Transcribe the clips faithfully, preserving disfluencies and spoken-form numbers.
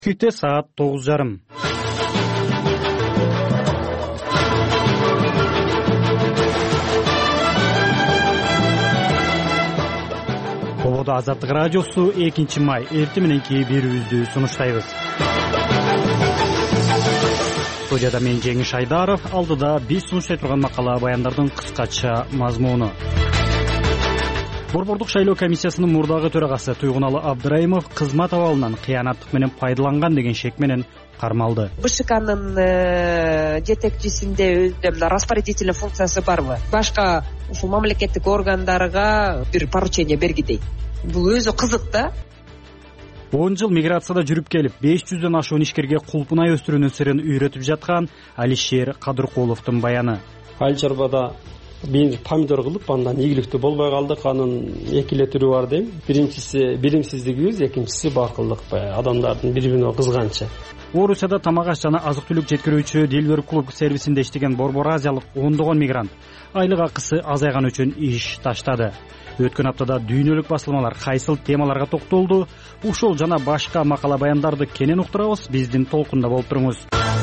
Түте саат тогуз жарым. Ободо Азаттык радиосу экинчи май эртең мененки берүүбүздү сунуштайбыз. Студияда мен Жеңиш Айдаров, алдыда биз сунуштай турган макала баяндардын кыскача мазмуну. Борбордук шайлоо комиссиясынын мурдагы төрагасы Туйгуналы Абдыраимов кызмат абалынан кыянаттык менен пайдаланган деген шек менен кармалды. БШКнын жетекчисинде өзүнүн распорядительный функциясы барбы? Башка ушул мамлекеттик органдарга бир поручение бергидей. Бул өзү кызык да. он жыл миграцияда жүрүп келип, беш жүздөн ашуун ишкерге кулпунай өстүрүүнүн сырын үйрөтүп жаткан Алишер Кадыркуловдун баяны. Айыл чарбада бир помидор кылып, андан ийгиликтүү болбой калдык. Анын эки эле түрү бар дейм. Биринчиси билимсиздигибиз, экинчиси бакылдык, адамдардын бири-бирине кызганчы. Орусияда тамак аш жана азык-түлүк жеткирүүчү Дилбер клуб сервисинде иштеген Борбор Азиялык ондогон мигрант айлык акысы азайган үчүн иш таштады. Өткөн аптада дүйнөлүк басылмалар кайсыл темаларга токтолду? Ушул жана башка макала баяндарды кенен уктурабыз. Биздин толкунда болуп туруңуз.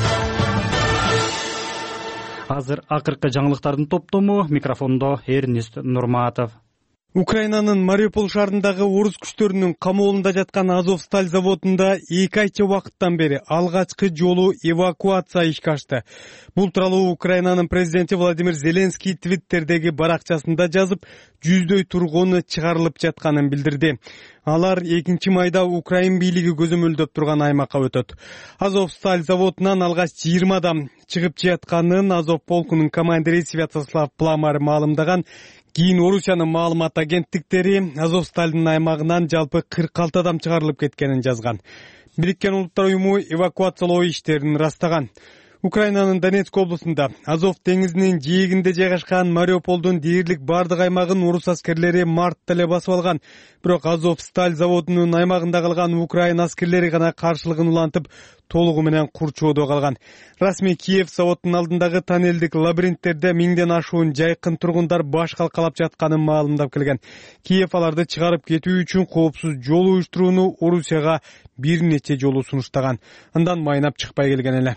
Азыр акыркы жаңылыктардын топтому, микрофондо Эрнест Нурматов. Украинанын Мариуполь шаарындагы орус күчтөрүнүн камоолунда жаткан Азовсталь заводунда эки айча убакыттан бери алгачкы жолу эвакуация ишке ашты. Бул тууралуу Украинанын президенти Владимир Зеленский твиттердеги баракчасында жазып, жүздөй тургуну чыгарылып жатканын билдирди. Алар экинчи майда Украин бийлиги көзөмөлдөп турган аймакка өтөт. Азовсталь заводунан алгач жыйырма адам чыгып жатканын Азов полкунун командири Святослав Пламар маалымдаган. Кийин Орусиянын маалымат агенттиктери Азовсталдын аймагынан жалпы кырк алты адам чыгарылып кеткенин жазган. Бириккен Улуттар уюму эвакуациялоо иштерин растаган. Украинанын Донецк облусунда Азов деңизинин жээгинде жайгашкан Мариуполдун дээрлик бардык аймагын орус аскерлери мартта эле басып алган. Бирок Азовсталь заводунун аймагында калган Украин аскерлери гана каршылыгын улантып, толугу менен курчоодо калган. Расмий Киев заводдун алдындагы тоннелдик лабиринттерде миңден ашуун жайкын тургундар баш калкалап жатканын маалымдап келген. Киев аларды чыгарып кетүү үчүн коопсуз жол уюштурууну Орусияга бир нече жолу сунуштаган. Андан майнап чыкпай келген эле.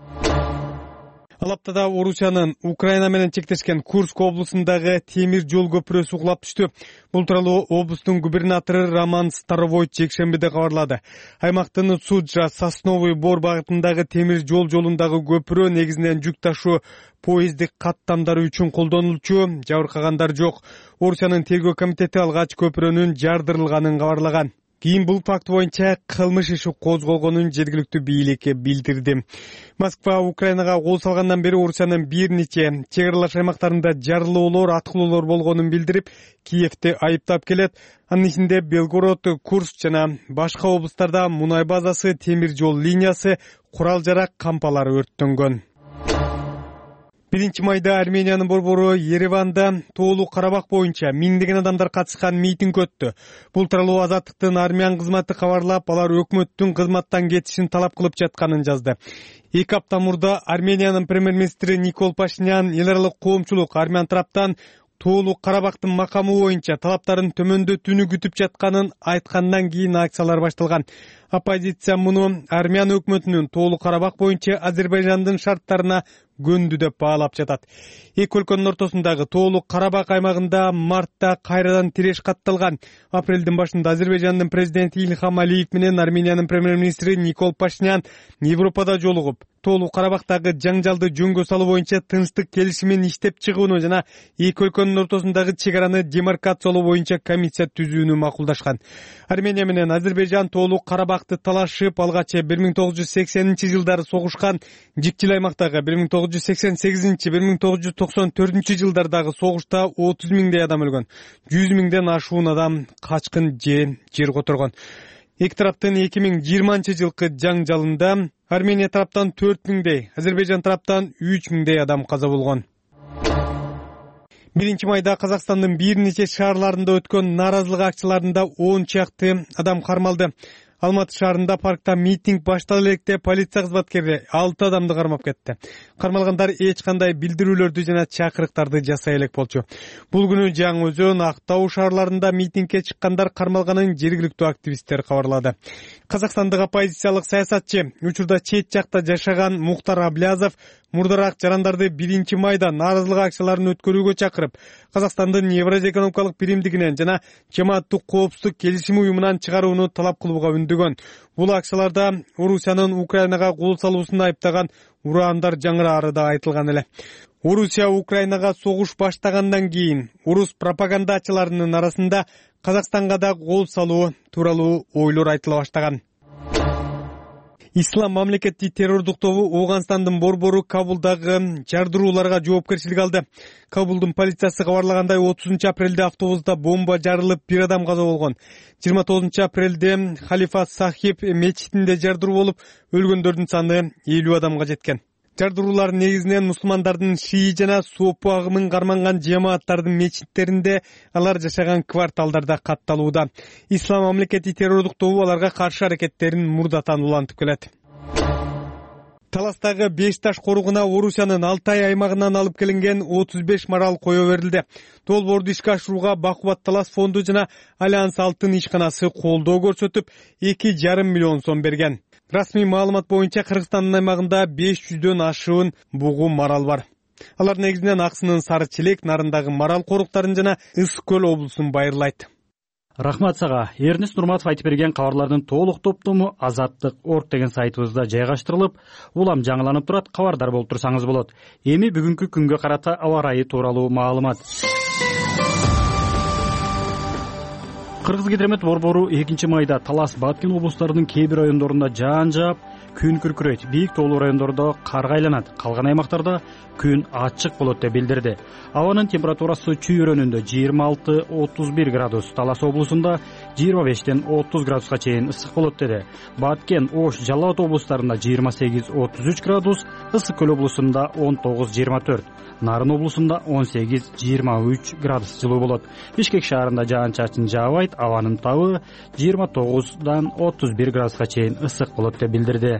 Ал аптада Орусиянын Украина менен чектешкен Курск облусундагы темир жол көпүрөсү кулап түштү. Бул тууралуу облустун губернатору Роман Старовой жекшембиде кабарлады. Аймактын Суджа Сосновый Бор багытындагы темир жол жолундагы көпүрө негизинен жүк ташуу поездик каттамдары үчүн колдонулчу, жабыркагандар жок. Орусиянын тергөө комитети алгач көпүрөнүн жардырылганын кабарлаган. Кийин бул факт боюнча кылмыш иши козголгонун жергиликтүү бийликке билдирди. Москва Украинага кол салгандан бери Орусиянын бир нече чек аралаш аймактарында жарылуулар, аткылоолор болгонун билдирип, Киевти айыптап келет. Анын ичинде Белгород, Курск жана башка облустарда мунай базасы, темир жол линиясы, курал-жарак кампалары өрттөнгөн. биринчи майда Армениянын борбору Ереванда Тоолуу Карабак боюнча миңдеген адамдар катышкан митинг өттү. Бул тууралуу Азаттыктын армян кызматы кабарлап, алар өкмөттүн кызматтан кетишин талап кылып жатканын жазды. Эки апта мурда Армениянын премьер-министри Никол Пашинян эл аралык коомчулук армян тараптан Тоолуу Карабактын макамы боюнча талаптарын төмөндөтүүнү күтүп жатканын айткандан кийин акциялар башталган. Оппозиция муну армян өкмөтүнүн Тоолуу Карабак боюнча Азербайжандын шарттарына көндү деп баалап жатат. Эки өлкөнүн ортосундагы Тоолуу Карабак аймагында мартта кайрадан тиреш катталган. Апрелдин башында Азербайжандын президенти Ильхам Алиев менен Армениянын премьер-министри Никол Пашинян Европада жолугуп, Тоолуу Карабактагы жаңжалды жөнгө салуу боюнча тынчтык келишимин иштеп чыгууну жана эки өлкөнүн ортосундагы чек араны демаркациялоо боюнча комиссия түзүүнү макулдашкан. Армения менен Азербайжан Тоолуу Карабакты талашып, алгачы бир миң тогуз жүз сексенинчи жылдары согушкан. Жикчил аймактагы бир миң тогуз жүз сексен сегизинчи — бир миң тогуз жүз токсон төртүнчү жылдардагы согушта отуз миңдей адам өлгөн. жүз миңден ашуун адам качкын же жер которгон. Эки тараптын эки миң жыйырманчы жылкы жаңжалында Армения тараптан төрт миңдей, Азербайжан тараптан үч миңдей адам каза болгон. биринчи майда Казакстандын бир нече шаарларында өткөн нааразылык акцияларында он чакты адам кармалды. Алматы шаарында паркта митинг баштала электе полиция кызматкери алты адамды кармап кетти. Кармалгандар эч кандай билдирүүлөрдү жана чакырыктарды жасай элек болчу. Бул күнү Жаңы Өзөн, Актау шаарларында митингге чыккандар кармалганын жергиликтүү активисттер кабарлады. Казакстандык оппозициялык саясатчы, учурда чет жакта жашаган Мухтар Аблязов мурдараак жарандарды биринчи майда нааразылык акцияларын өткөрүүгө чакырып, Казакстандын Евразия экономикалык биримдигинен жана Жамааттык коопсуздук келишими уюмунан чыгарууну талап кылууга үндөгөн. Бул акцияларда Орусиянын Украинага кол салуусун айыптаган ураандар жаңыраары да айтылган эле. Орусия Украинага согуш баштагандан кийин орус пропагандачыларынын арасында Казакстанга да кол салуу тууралуу ойлор айтыла баштаган. Ислам мамлекети террордук тобу Ооганстандын борбору Кабулдагы жардырууларга жоопкерчилик алды. Кабулдун полициясы кабарлагандай отузунчу апрелде автобуста бомба жарылып, бир адам каза болгон. жыйырма тогузунчу апрелде Халифа Сахиб мечитинде жардыруу болуп, өлгөндөрдүн саны элүү адамга жеткен. Жардыруулар негизинен мусулмандардын шии жана сопу агымын карманган жамааттардын мечиттеринде, алар жашаган кварталдарда катталууда. Ислам мамлекети террордук тобу аларга каршы аракеттерин мурдатан улантып келет. Таластагы беш таш коругуна Орусиянын Алтай аймагынан алып келинген отуз беш марал кое берилди. Долбоорду ишке ашырууга Бакубат Талас фонду жана Альянс Алтын ишканасы колдоо көрсөтүп, эки жарым миллион сом берген. Расмий маалымат боюнча Кыргызстандын аймагында беш жүздөн ашуун бугу марал бар. Алар негизинен Аксынын Сары Челек нарындагы марал коруктарын жана Ысык көл облусун байырлайт. Рахмат сага. Эрнест Нурматов айтып берген кабарлардын толук топтому Азаттык орг деген сайтыбызда жайгаштырылып, улам жаңыланып турат, кабардар болуп турсаңыз болот. Эми бүгүнкү күнгө карата аба ырайы тууралуу маалымат. Кыргызгидромет борбору экинчи майда Талас, Баткен облустарынын кээ бир райондорунда жаан жаап, күн күркүрөйт. Бийик тоолуу райондордо карга айланат. Калган аймактарда күн ачык болот деп билдирди. Абанын температурасы чүйрөнүндө жыйырма алты отуз бир градус, Талас облусунда жыйырма бештен отуз градуска чейин ысык болот деди. Баткен, Ош, Жалал Абад облустарында жыйырма сегиз отуз үч градус, Ысык көл облусунда он тогуз жыйырма төрт, Нарын облусунда он сегиз жыйырма үч градус жылуу болот. Бишкек шаарында жаан-чачын жаабайт, абанын табы жыйырма тогуздан отуз бир градуска чейин ысык болот деп билдирди.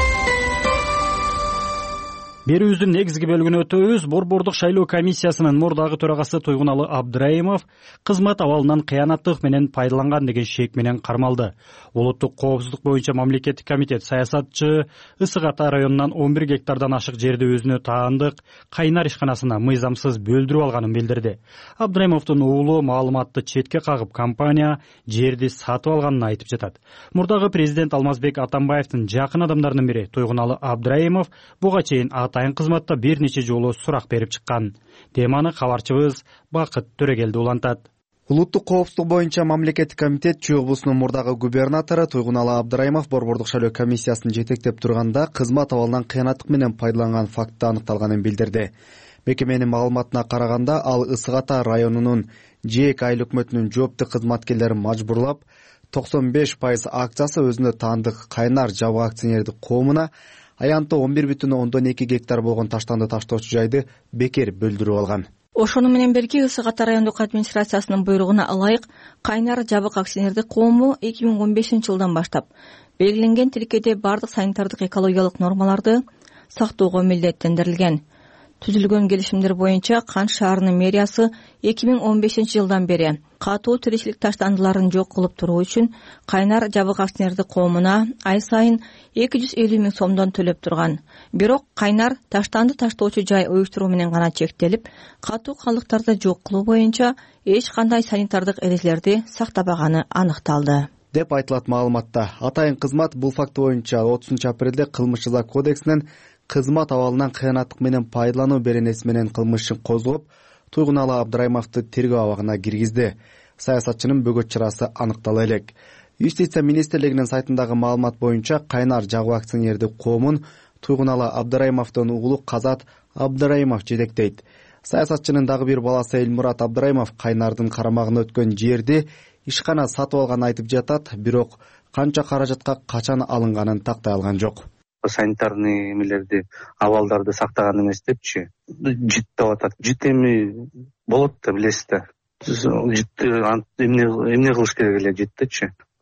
Берүүбүздүн негизги бөлүгүнө өтөбүз. Борбордук шайлоо комиссиясынын мурдагы төрагасы Туйгуналы Абдраимов кызмат абалынан кыянаттык менен пайдаланган деген шек менен кармалды. Улуттук коопсуздук боюнча мамлекеттик комитет саясатчы Ысык Ата районунан он бир гектардан ашык жерди өзүнө таандык Кайнар ишканасына мыйзамсыз бөлдүрүп алганын билдирди. Абдраймовдун уулу маалыматты четке кагып, компания жерди сатып алганын айтып жатат. Мурдагы президент Алмазбек Атамбаевдин жакын адамдарынын бири Туйгуналы Абдраймов буга чейин атайын кызматта бир нече жолу сурак берип чыккан. Теманы кабарчыбыз Бакыт Төрөгелди улантат. Улуттук коопсуздук боюнча мамлекеттик комитет Чүй облусунун мурдагы губернатору Туйгуналы Абдраймов борбордук шайлоо комиссиясын жетектеп турганда кызмат абалынан кыянаттык менен пайдаланган факты аныкталганын билдирди. Мекеменин маалыматына караганда, ал Ысык Ата районунун ЖЭК айыл өкмөтүнүн жоопту кызматкерлерин мажбурлап, токсон беш пайыз акчасы өзүнө таандык Кайнар жабык акционердик коомуна аянты он бир бүтүн ондон эки гектар болгон таштанды таштоочу жайды бекер бөлдүрүп алган. Ошону менен бирге Ысык Ата райондук администрациясынын буйругуна ылайык Кайнар жабык акционердик коому эки миң он бешинчи жылдан баштап белгиленген тилкеде бардык санитардык экологиялык нормаларды сактоого милдеттендирилген. Түзүлгөн келишимдер боюнча Кан шаарынын мэриясы эки миң он бешинчи жылдан бери катуу тиричилик таштандыларын жок кылып туруу үчүн Кайнар жабык акционердик коомуна ай сайын эки жүз элүү миң сомдон төлөп турган. Бирок Кайнар таштанды таштоочу жай уюштуруу менен гана чектелип, катуу калдыктарды жок кылуу боюнча эч кандай санитардык эрежелерди сактабаганы аныкталды деп айтылат маалыматта. Атайын кызмат бул факт боюнча отузунчу апрелде кылмыш жаза кодексинен кызмат абалынан кыянаттык менен пайдалануу беренеси менен кылмыш ишин козгоп, Туйгуналы Абдраймовду тергөө абагына киргизди. Саясатчынын бөгөт чарасы аныктала элек. Юстиция министрлигинин сайтындагы маалымат боюнча Кайнар жабык акционердик коомун Туйгуналы Абдраймовдун уулу Казат Абдраймов жетектейт. Саясатчынын дагы бир баласы Элмурат Абдраймов Кайнардын карамагына өткөн жерди ишкана сатып алганын айтып жатат, бирок канча каражатка качан алынганын тактай алган жок. Санитарный эмелерди, абалдарды сактаган эмес депчи. Жит деп атат. Жит эми болот да билесиз да. Жит эмне эмне кылыш керек эле життечи.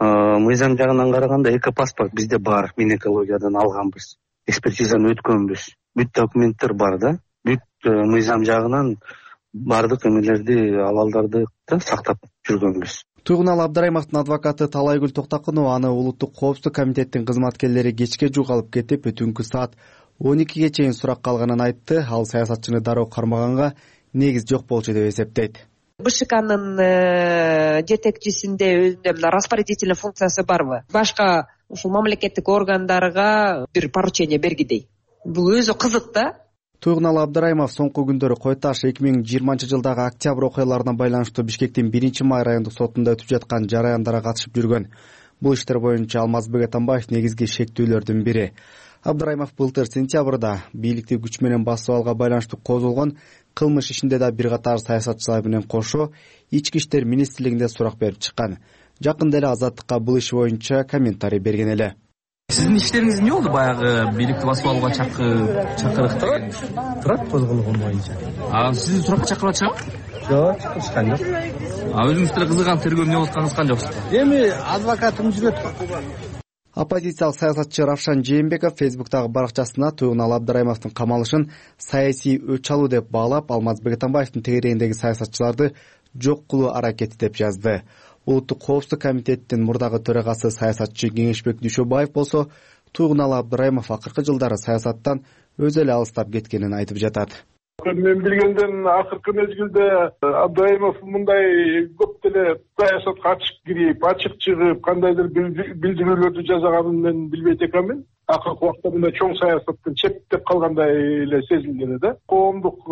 мыйзам жагынан караганда экопаспорт бизде бар, мен экологиядан алганбыз, экспертизаны өткөнбүз, бүт документтер бар да, бүт мыйзам жагынан бардык эмелерди, абалдарды сактап жүргөнбүз. Туйгуналы Абдрайымовдун адвокаты Талайгүл Токтакунова аны улуттук коопсуздук комитеттин кызматкерлери кечке жугалып кетип, түнкү саат он экиге чейин суракка алганын айтты. Ал саясатчыны дароо кармаганга негиз жок болчу деп эсептейт. БШКнын жетекчисинде өзүндөй мына распорядительный функциясы барбы? Башка ушул мамлекеттик органдарга бир поручение бергидей. Бул өзү кызык да. Туйгуналы Абдрайымов соңку күндөрү Кой Таш эки миң жыйырманчы жылдагы октябрь окуяларына байланыштуу Бишкектин биринчи май райондук сотунда өтүп жаткан жараяндарга катышып жүргөн. Бул иштер боюнча Алмазбек Атамбаев негизги шектүүлөрдүн бири. Абдрайымов былтыр сентябрда бийликти күч менен басып алууга байланыштуу козголгон кылмыш ишинде да бир катар саясатчылар менен кошо ички иштер министрлигинде сурак берип чыккан. Жакында эле Азаттыкка бул иш боюнча комментарий берген эле. Сиздин иштериңиз эмне болду? Баягы бийликти басып алууга чакырык деген турат козголгон боюнча. А сизди суракка чакырып атышабы? Жок, чакырышкан жок. А өзүңүз деле кызыган тергөө эмне болуп атканыңызга жоксузбу? Эми адвокатым жүрөт. Оппозициялык саясатчы Равшан Жээнбеков Фейсбуктагы баракчасына Туйгуналы Абдрайымовдун камалышын саясий өч алуу деп баалап, Алмазбек Атамбаевдин тегерегиндеги саясатчыларды жок кылуу аракети деп жазды. Улуттук коопсуздук комитеттин мурдагы төрагасы саясатчы Кеңешбек Дүйшөбаев болсо Туйгуналы Абдрайымов акыркы жылдары саясаттан өзү эле алыстап кеткенин айтып жатат. Мен билгенден акыркы мезгилде Абдрайымов мындай көп деле саясатка ачык кирип, ачык чыгып, кандайдыр билдирүүлөрдү жазаганын мен билбейт экенмин. Акыркы убакта мындай чоң саясаттан четтеп калгандай эле сезилген да. Коомдук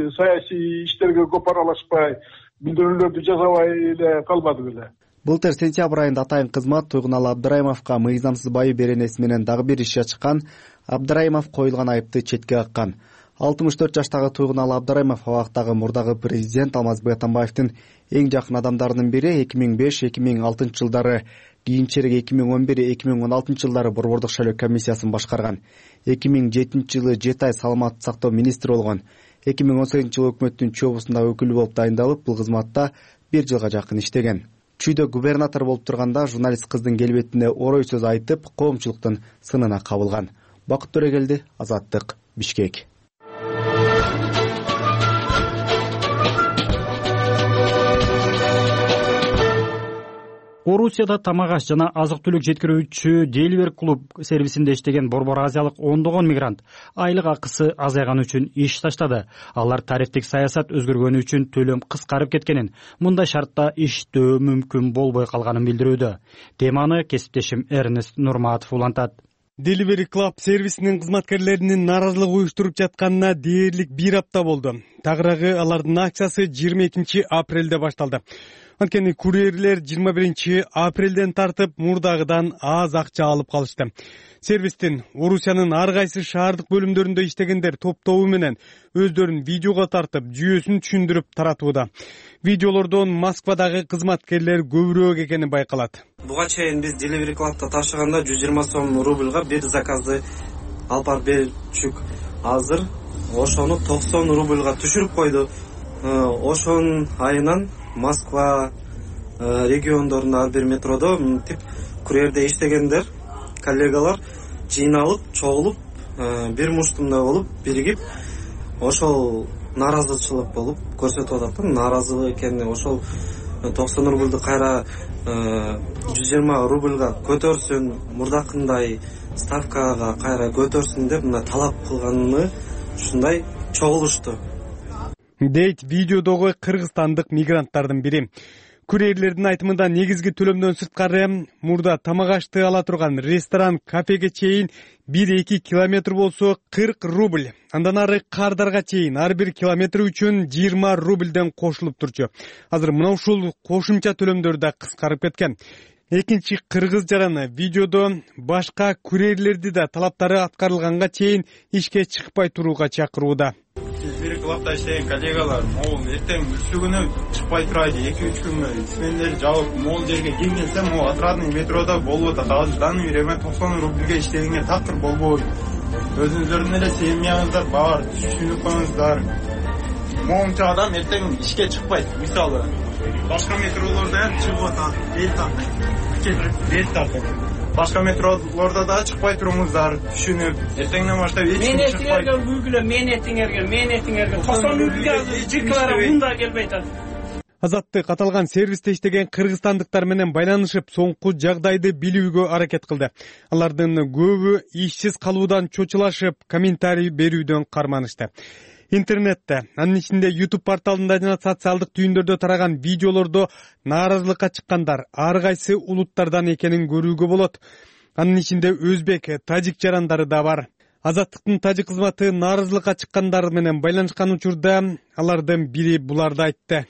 саясий иштерге көп аралашпай, билдирүүлөрдү жазабай эле калбады беле. Былтыр сентябрь айында атайын кызмат Туйгуналы Абдрайымовго мыйзамсыз байы беренеси менен дагы бир иш ачкан. Абдрайымов коюлган айыпты четке каккан. алтымыш төрт жаштагы Туйгуналы Абдрайымов абактагы мурдагы президент Алмазбек Атамбаевдин эң жакын адамдарынын бири. эки миң беш эки миң алтынчы жылдары кийинчерээк эки миң он бир эки миң он алтынчы жылдары Борбордук шайлоо комиссиясын башкарган. эки миң жетинчи жылы жети ай саламаттык сактоо министри болгон. эки миң он сегизинчи жылы өкмөттүн чобусундагы өкүлү болуп дайындалып, бул кызматта бир жылга жакын иштеген. Чүйдө губернатор болуп турганда журналист кыздын келбетине орой сөз айтып, коомчулуктун сынына кабылган. Бакыт Төрөгелди, Азаттык, Бишкек. Орусияда тамак аш жана азык-түлүк жеткирүүчү Деливер клуб сервисинде иштеген Борбор Азиялык ондогон мигрант айлык акысы азайганы үчүн иш таштады. Алар тарифтик саясат өзгөргөнү үчүн төлөм кыскарып кеткенин, мындай шартта иштөө мүмкүн болбой калганын билдирүүдө. Теманы кесиптешим Эрнест Нурматов улантат. Delivery Club сервисинин кызматкерлеринин нааразылык уюштуруп жатканына дээрлик бир апта болду. Тагыраагы алардын акциясы жыйырма экинчи апрелде башталды. Анткени курьерлер жыйырма биринчи апрелден тартып мурдагыдан аз акча алып калышты. Сервистин Орусиянын ар кайсы шаардык бөлүмдөрүндө иштегендер топтобу менен өздөрүн видеого тартып, жүйөсүн түшүндүрүп таратууда. Видеолордон Москвадагы кызматкерлер көбүрөөк экени байкалат. Буга чейин биз Delivery Club'та ташыганда жүз жыйырма сом рубльга бир заказды алып барып берчүк. Азыр ошону токсон рубльга түшүрүп койду. Ошонун айынан Москва региондорунда ар бир метродо мынтип курьерде иштегендер, коллегалар жыйналып, чогулуп, бир муштумда болуп, биригип, ошол нааразычылык болуп көрсөтүп атат. Нааразылык экени ошол токсон рубльду кайра жүз жыйырма рубльга көтөрсүн, мурдакындай ставкага кайра көтөрсүн деп мына талап кылганы ушундай чогулушту. Дейт видеодогу кыргызстандык мигранттардын бири. Курьерлердин айтымында негизги төлөмдөн сырткары мурда тамак ашты ала турган ресторан, кафеге чейин бир эки километр болсо кырк рубль. Андан ары кардарга чейин ар бир километр үчүн жыйырма рубльден кошулуп турчу. Азыр мына ушул кошумча төлөмдөр да кыскарып кеткен. Экинчи кыргыз жараны видеодо башка курьерлерди да талаптары аткарылганга чейин ишке чыкпай турууга чакырууда. Delivery Club'da иштеген коллегалар, могул эртең үчүгүнө чыкпай турайлы, эки үч күнгө смендер жабып, могул жерге келгенсе, могул отрадный метрода болуп атат. Азыр данный время токсон рубльге иштегенге тактыр болбойт. Өзүңүздөрдүн эле семьяңыздар бар, түшүнүп коюңуздар. Могунча адам эртең ишке чыкпайт. Мисалы, башка метролордон чыгып атат, эл тактайт. келтирип берет да башка метролордо да чыкпай туруңуздар түшүнүп эртеңден баштап эч ким чыкпай. Мен этиңерге бүгүлө мен этиңерге мен этиңерге токсон үчкө жиркалар мында келбей атат. Азаттык аталган сервисте иштеген кыргызстандыктар менен байланышып соңку жагдайды билүүгө аракет кылды. Алардын көбү ишсиз калуудан чочулашып, комментарий берүүдөн карманышты. Интернетте, анын ичинде YouTube порталында жана социалдык түйүндөрдө тараган видеолордо нааразылыкка чыккандар ар кайсы улуттардан экенин көрүүгө болот. Анын ичинде өзбек, тажик жарандары да бар. Азаттыктын тажик кызматы нааразылыкка чыккандар менен байланышкан учурда алардын бири буларды айтты.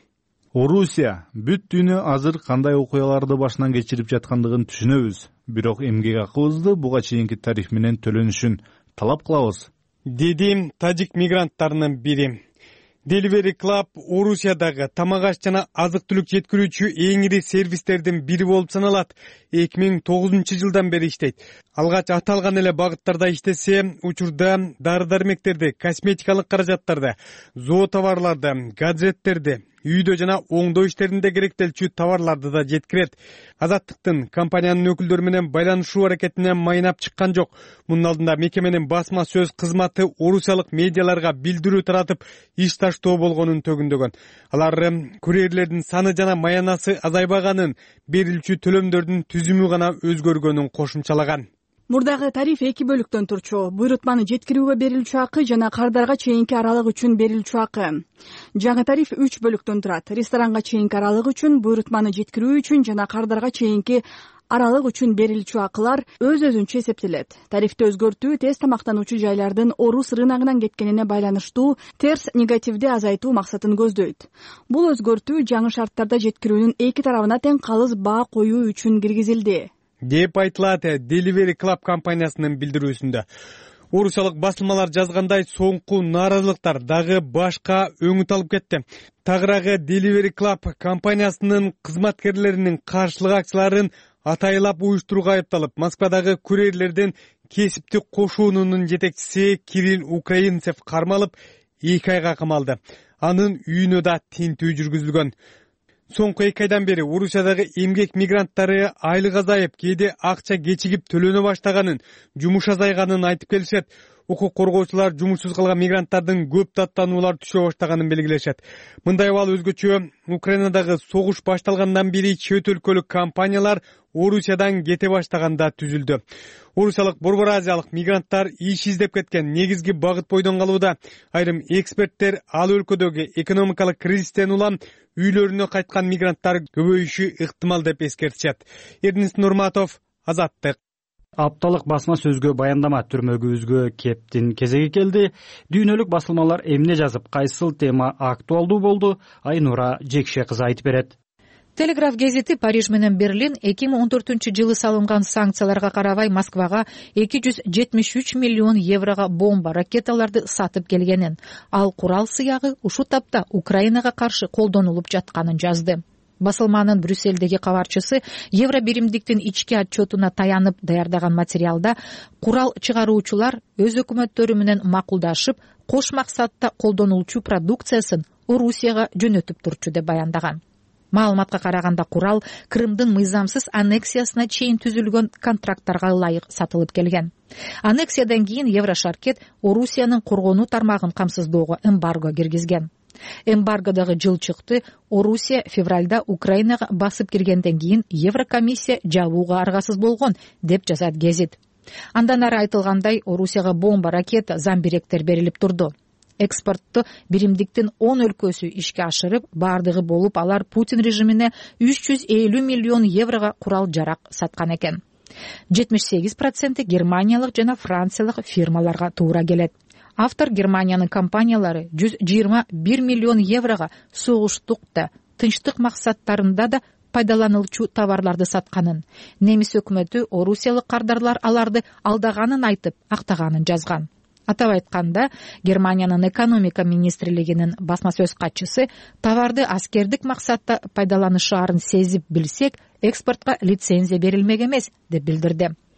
Орусия бүт дүйнө азыр кандай окуяларды башынан кечирип жаткандыгын түшүнөбүз. Бирок эмгек акыбызды буга чейинки тариф менен төлөнүшүн талап кылабыз, деди тажик мигранттарынын бири. Delivery Club Орусиядагы тамак аш жана азык-түлүк жеткирүүчү эң ири сервистердин бири болуп саналат. эки миң тогузунчу жылдан бери иштейт. Алгач аталган эле багыттарда иштесе, учурда дары-дармектерди, косметикалык каражаттарды, зоотоварларды, гаджеттерди, үйдө жана оңдоо иштеринде керектелчү товарларды да жеткирет. Азаттыктын компаниянын өкүлдөрү менен байланышуу аракетине майнап чыккан жок. Мунун алдында мекеменин басма сөз кызматы орусиялык медиаларга билдирүү таратып, иш таштоо болгонун төгүндөгөн. Алар курьерлердин саны жана маянасы азайбаганын, берилчү төлөмдөрдүн түзүмү гана өзгөргөнүн кошумчалаган. Мурдагы тариф эки бөлүктөн турчу. Буйрутманы жеткирүүгө берилчү акы жана кардарга чейинки аралык үчүн берилчү акы. Жаңы тариф үч бөлүктөн турат. Ресторанга чейинки аралык үчүн, буйрутманы жеткирүү үчүн жана кардарга чейинки аралык үчүн берилчү акылар өз-өзүнчө эсептелет. Тарифти өзгөртүү тез тамактануучу жайлардын орус рыногунан кеткенине байланыштуу терс негативди азайтуу максатын көздөйт. Бул өзгөртүү жаңы шарттарда жеткирүүнүн эки тарабына тең калыс баа коюу үчүн киргизилди, деп айтылат Delivery Club компаниясынын билдирүүсүндө. Орусиялык басылмалар жазгандай, соңку нааразылыктар дагы башка өңүт алып кетти. Тагыраагы Delivery Club компаниясынын кызматкерлеринин каршылык акцияларын атайлап уюштурууга айыпталып, Москвадагы курьерлердин кесиптик кошуунунун жетекчиси Кирилл Украинцев кармалып, эки айга камалды. Анын үйүнө да тинтүү жүргүзүлгөн. Соңку эки айдан бери Орусиядагы эмгек мигранттары айлык азайып, кээде акча кечигип төлөнө баштаганын, жумуш азайганын айтып келишет. Укук коргоочулар жумушсуз калган мигранттардын көп даттануулар түшө баштаганын белгилешет. Мындай абал өзгөчө Украинадагы согуш башталгандан бери чет өлкөлүк компаниялар Орусиядан кете баштаганда түзүлдү. Орусиялык борбор азиялык мигранттар иш издеп кеткен негизги багыт бойдон калууда. Айрым эксперттер ал өлкөдөгү экономикалык кризистен улам үйлөрүнө кайткан мигранттар көбөйүшү ыктымал деп эскертишет. Эрдинис Нурматов, Азаттык. Апталык басма сөзгө баяндама түрмөгүбүзгө кептин кезеги келди. Дүйнөлүк басылмалар эмне жазып, кайсыл тема актуалдуу болду? Айнура Жекше кызы айтып берет. Телеграф гезити Париж менен Берлин эки миң он төртүнчү жылы салынган санкцияларга карабай Москвага эки жүз жетимиш үч миллион еврого бомба, ракеталарды сатып келгенин, ал курал сыягы ушул тапта Украинага каршы колдонулуп жатканын жазды. Басылманын Брюсселдеги кабарчысы евро биримдиктин ички отчетуна таянып даярдаган материалда курал чыгаруучулар өз өкмөттөрү менен макулдашып, кош максатта колдонулчу продукциясын Орусияга жөнөтүп турчу деп баяндаган. Маалыматка караганда курал Крымдын мыйзамсыз аннексиясына чейин түзүлгөн контракттарга ылайык сатылып келген. Аннексиядан кийин Еврошаркет Орусиянын коргонуу тармагын камсыздоого эмбарго киргизген. Эмбаргодагы жылчыкты Орусия февралда Украинага басып киргенден кийин Еврокомиссия жабууга аргасыз болгон деп жазат гезит. Андан ары айтылгандай, Орусияга бомба, ракета, замбиректер берилип турду. Экспортту биримдиктин он өлкөсү ишке ашырып, бардыгы болуп алар Путин режимине үч жүз элүү миллион еврого курал жарак саткан экен. жетимиш сегиз проценти германиялык жана франциялык фирмаларга туура келет. Автор Германиянын компаниялары жүз жыйырма бир миллион еврого согуштукта, тынчтык максаттарында да пайдаланылчу товарларды сатканын, немис өкмөтү орусиялык кардарлар аларды алдаганын айтып, актаганын жазган. Атап айтканда, Германиянын экономика министрлигинин басма сөз катчысы товарды аскердик максатта пайдаланышаарын сезип билсек, экспортко лицензия берилмек эмес деп билдирди.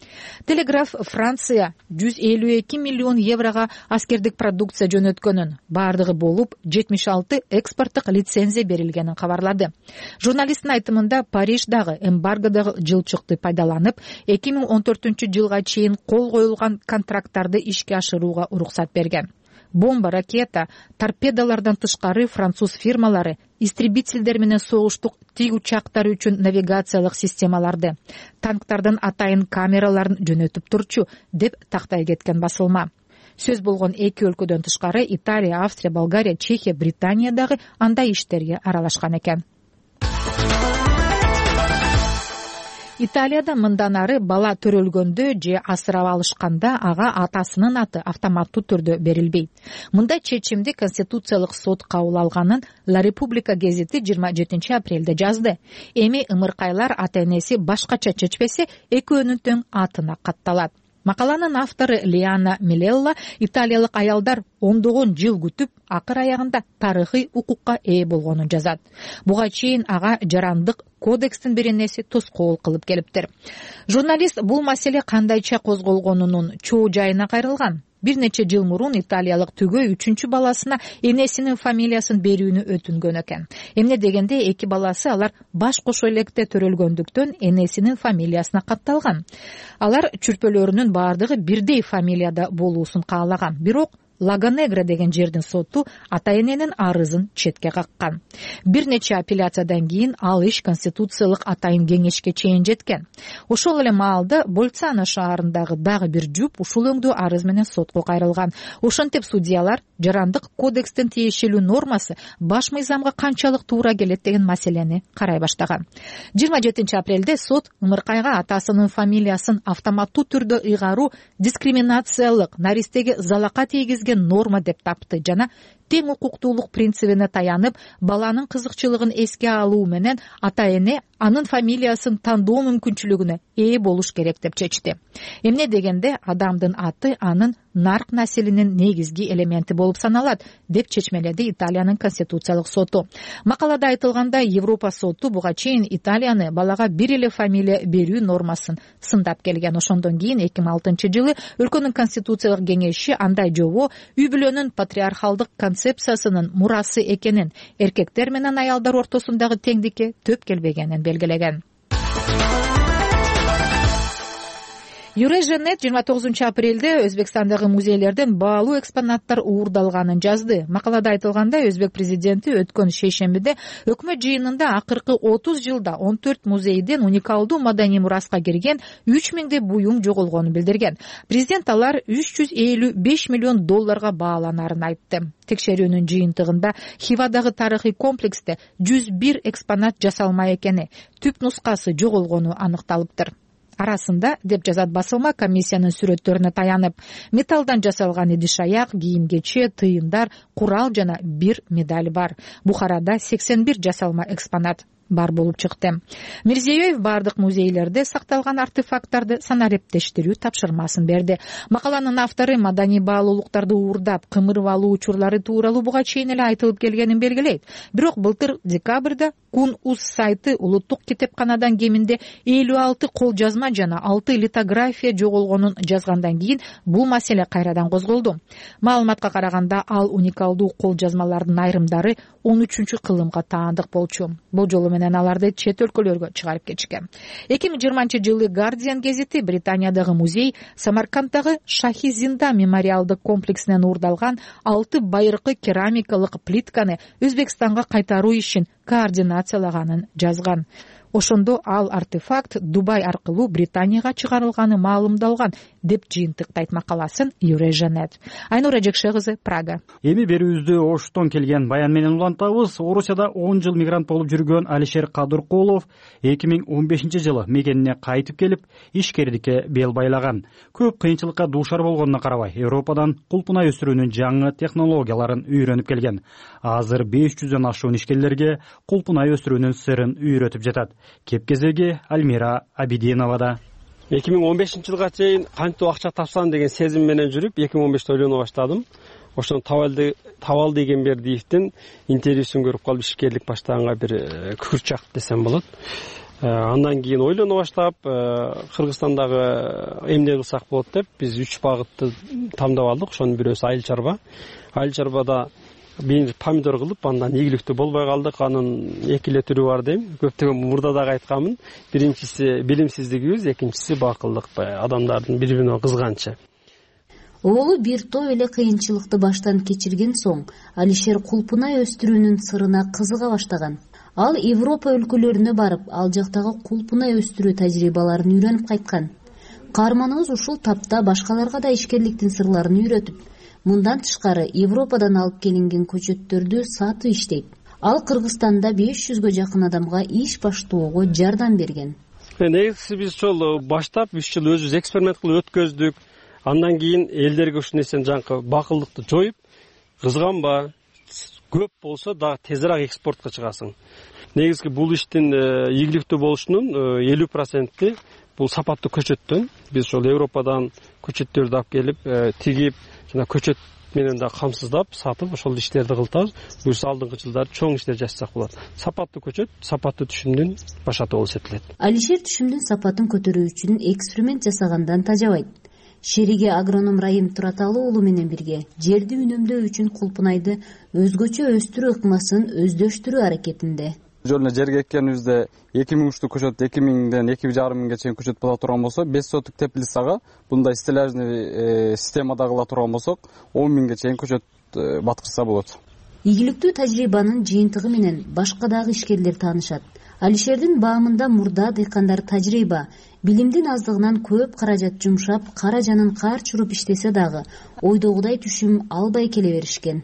Телеграф Франция жүз элүү эки миллион еврого аскердик продукция жөнөткөнүн, бардыгы болуп жетимиш алты экспорттук лицензия берилгенин кабарлады. Журналисттин айтымында Париж дагы эмбаргодогу жылчыкты пайдаланып, эки миң он төртүнчү жылга чейин кол коюлган контракттарды ишке ашырууга уруксат берген. Бомба, ракета, торпедалардан тышкары француз фирмалары истребительдер менен согуштук тиг учактары үчүн навигациялык системаларды, танктардын атайын камераларын жөнөтүп турчу деп тактай кеткен басылма. Сөз болгон эки өлкөдөн тышкары Италия, Австрия, Болгария, Чехия, Британия дагы андай иштерге аралашкан экен. Италияда мындан ары бала төрөлгөндө же асырап алышканда ага атасынын аты автоматтуу түрдө берилбейт. Мындай чечимди Конституциялык сот кабыл алганын La Repubblica гезити жыйырма жетинчи апрелде жазды. Эми ымыркайлар ата-энеси башкача чечпесе, экөөнүн тең атына катталат. Макаланын автору Лиана Милелла италиялык аялдар ондогон жыл күтүп, акыр аягында тарыхый укукка ээ болгонун жазат. Буга чейин ага жарандык кодекстин беренеси тоскоол кылып келиптир. Журналист бул маселе кандайча козголгонунун чоо жайына кайрылган. Бир нече жыл мурун италиялык түгөй үчүнчү баласына энесинин фамилиясын берүүнү өтүнгөн экен. Эмне дегенде эки баласы алар баш кошо электе төрөлгөндүктөн энесинин фамилиясына катталган. Алар чүрпөлөрүнүн баардыгы бирдей фамилияда болуусун каалаган. Бирок Лагонегра деген жердин соту ата-эненин арызын четке каккан. Бир нече апелляциядан кийин ал иш Конституциялык атайын кеңешке чейин жеткен. Ошол эле маалда Больцано шаарындагы дагы бир жуп ушул өңдүү арыз менен сотко кайрылган. Ошентип судьялар жарандык кодекстин тиешелүү нормасы баш мыйзамга канчалык туура келет деген маселени карай баштаган. жыйырма жетинчи апрелде сот ымыркайга атасынын фамилиясын автоматтуу түрдө ыйгаруу дискриминациялык, наристеге залака тийгизген норма деп тапты жана тең укуктуулук принцибине таянып, баланын кызыкчылыгын эске алуу менен ата-эне анын фамилиясын тандоо мүмкүнчүлүгүнө ээ болуш керек деп чечти. Эмне дегенде адамдын аты анын нарк населинин негизги элементи болуп саналат деп чечмеледи Италиянын Конституциялык соту. Макалада айтылгандай, Европа соту буга чейин Италияны балага бир эле фамилия берүү нормасын сындап келген. Ошондон кийин эки миң алтынчы жылы өлкөнүн Конституциялык кеңеши андай жобо үй бүлөнүн патриархалдык концепциясынын мурасы экенин, эркектер менен аялдар ортосундагы теңдикке төп келбегенин белгилеген. Юреженет жыйырма тогузунчу апрелде Өзбекстандагы музейлерден баалуу экспонаттар уурдалганын жазды. Макалада айтылгандай, Өзбек президенти өткөн шейшембиде өкмөт жыйынында акыркы отуз жылда он төрт музейден уникалдуу маданий мураска кирген үч миңдей буюм жоголгонун билдирген. Президент алар үч жүз элүү беш миллион долларга бааланарын айтты. Текшерүүнүн жыйынтыгында Хивадагы тарыхый комплексте жүз бир экспонат жасалмай экени, түп нускасы жоголгону аныкталыптыр. Арасында, деп жазат басылма, комиссиянын сүрөттөрүнө таянып, металлдан жасалган идиш-аяк, кийим-кече, тыйындар, курал жана бир медаль бар. Бухарада сексен бир жасалма экспонат бар болуп чыкты. Мирзиёев бардык музейлерде сакталган артефакттарды санариптештирүү тапшырмасын берди. Макаланын автору маданий баалуулуктарды уурдап, кымырып алуу учурлары тууралуу буга чейин эле айтылып келгенин белгилейт. Бирок былтыр декабрда Кун-Уз сайты улуттук китепканадан кеминде элүү алты кол жазма жана алты литография жоголгонун жазгандан кийин бул маселе кайрадан козголду. Маалыматка караганда, ал уникалдуу кол жазмалардын айрымдары он үчүнчү кылымга таандык болчу. Бул жолу менен аларды чет өлкөлөргө чыгарып кетишкен. эки миң жыйырманчы жылы Guardian гезити Британиядагы музей Самаркандтагы Шахи Зинда мемориалдык комплексинен уурдалган алты байыркы керамикалык плитканы Өзбекстанга кайтаруу ишин координациялаганын жазган. Ошондо ал артефакт Дубай аркылуу Британияга чыгарылганы маалымдалган деп жыйынтыктайт макаласын Юреженет. Айнура Жекше кызы, Прага. Эми берүүбүздү Оштон келген баян менен улантабыз. Орусияда он жыл мигрант болуп жүргөн Алишер Кадыркулов эки миң он бешинчи жылы мекенине кайтып келип, ишкердикке бел байлаган. Көп кыйынчылыкка дуушар болгонуна карабай, Европадан кулпунай өсүрүүнүн жаңы технологияларын үйрөнүп келген. Азыр беш жүздөн ашуун ишкерлерге кулпунай өсүрүүнүн сырын үйрөтүп жатат. Кепкезеги Альмира Абидиновада. эки миң он бешинчи жылга чейин кантип акча тапсам деген сезим менен жүрүп, эки миң он беште ойлоно баштадым. Ошон Табалды Табалды Эгембердиевдин интервьюсун көрүп калып ишкерлик баштаганга бир күкүрт чакты десем болот. андан кийин ойлоно баштап Кыргызстандагы эмне кылсак болот деп биз үч багытты тандап алдык. Ошонун бирөөсү айыл чарба. Айыл чарбада бир помидор кылып, андан ийгиликтүү болбой калдык. Анын эки эле түрү бар дейм. Көптөгөн мурда дагы айтканмын. Биринчиси билимсиздигибиз, экинчиси бакылдык, адамдардын бири-бирине кызганычы. Оолу бир топ эле кыйынчылыкты баштан кечирген соң Алишер кулпунай өстүрүүнүн сырына кызыга баштаган. Ал Европа өлкөлөрүнө барып, ал жактагы кулпунай өстүрүү тажрыйбаларын үйрөнүп кайткан. Каарманыбыз ушул тапта башкаларга да ишкерликтин сырларын үйрөтүп, мындан тышкары Европадан алып келинген көчөттөрдү сатып иштейт. Ал Кыргызстанда беш жүзгө жакын адамга иш баштоого жардам берген. Негизги биз ошол баштап үч жыл өзүбүз эксперимент кылып өткөздүк. Андан кийин элдерге ушул нерсени жанкы бакылдыкты жоюп, кызганба, көп болсо дагы тезирээк экспортко чыгасың. Негизги бул иштин ийгиликтүү болушунун элүү проценти бул сапаттуу көчөттөн. Биз ошол Европадан көчөттөрдү алып келип, тигип, жана көчөт менен да камсыздап, сатып ошол иштерди кылтабыз. Буюрса алдыңкы жылдары чоң иштер жасасак болот. Сапаттуу көчөт, сапаттуу түшүмдүн башаты болуп эсептелет. Алишер түшүмдүн сапатын көтөрүү үчүн эксперимент жасагандан тажабайт. Шериги агроном Райым Тураталы уулу менен бирге жерди үнөмдөө үчүн кулпунайды өзгөчө өстүрүү ыкмасын өздөштүрүү аракетинде. Жөн эле жерге эккенибизде эки миң учтуу көчөт эки миңден эки жарым миңге чейин көчөт боло турган болсо, беш соток теплицага мындай стеллажный системада кыла турган болсок, он миңге чейин көчөт баткырса болот. Ийгиликтүү тажрыйбанын жыйынтыгы менен башка дагы ишкерлер таанышат. Алишердин баамында мурда дыйкандар тажрыйба, билимдин аздыгынан көп каражат жумшап, кара жанын кар чуруп иштесе дагы ойдогудай түшүм албай келе беришкен.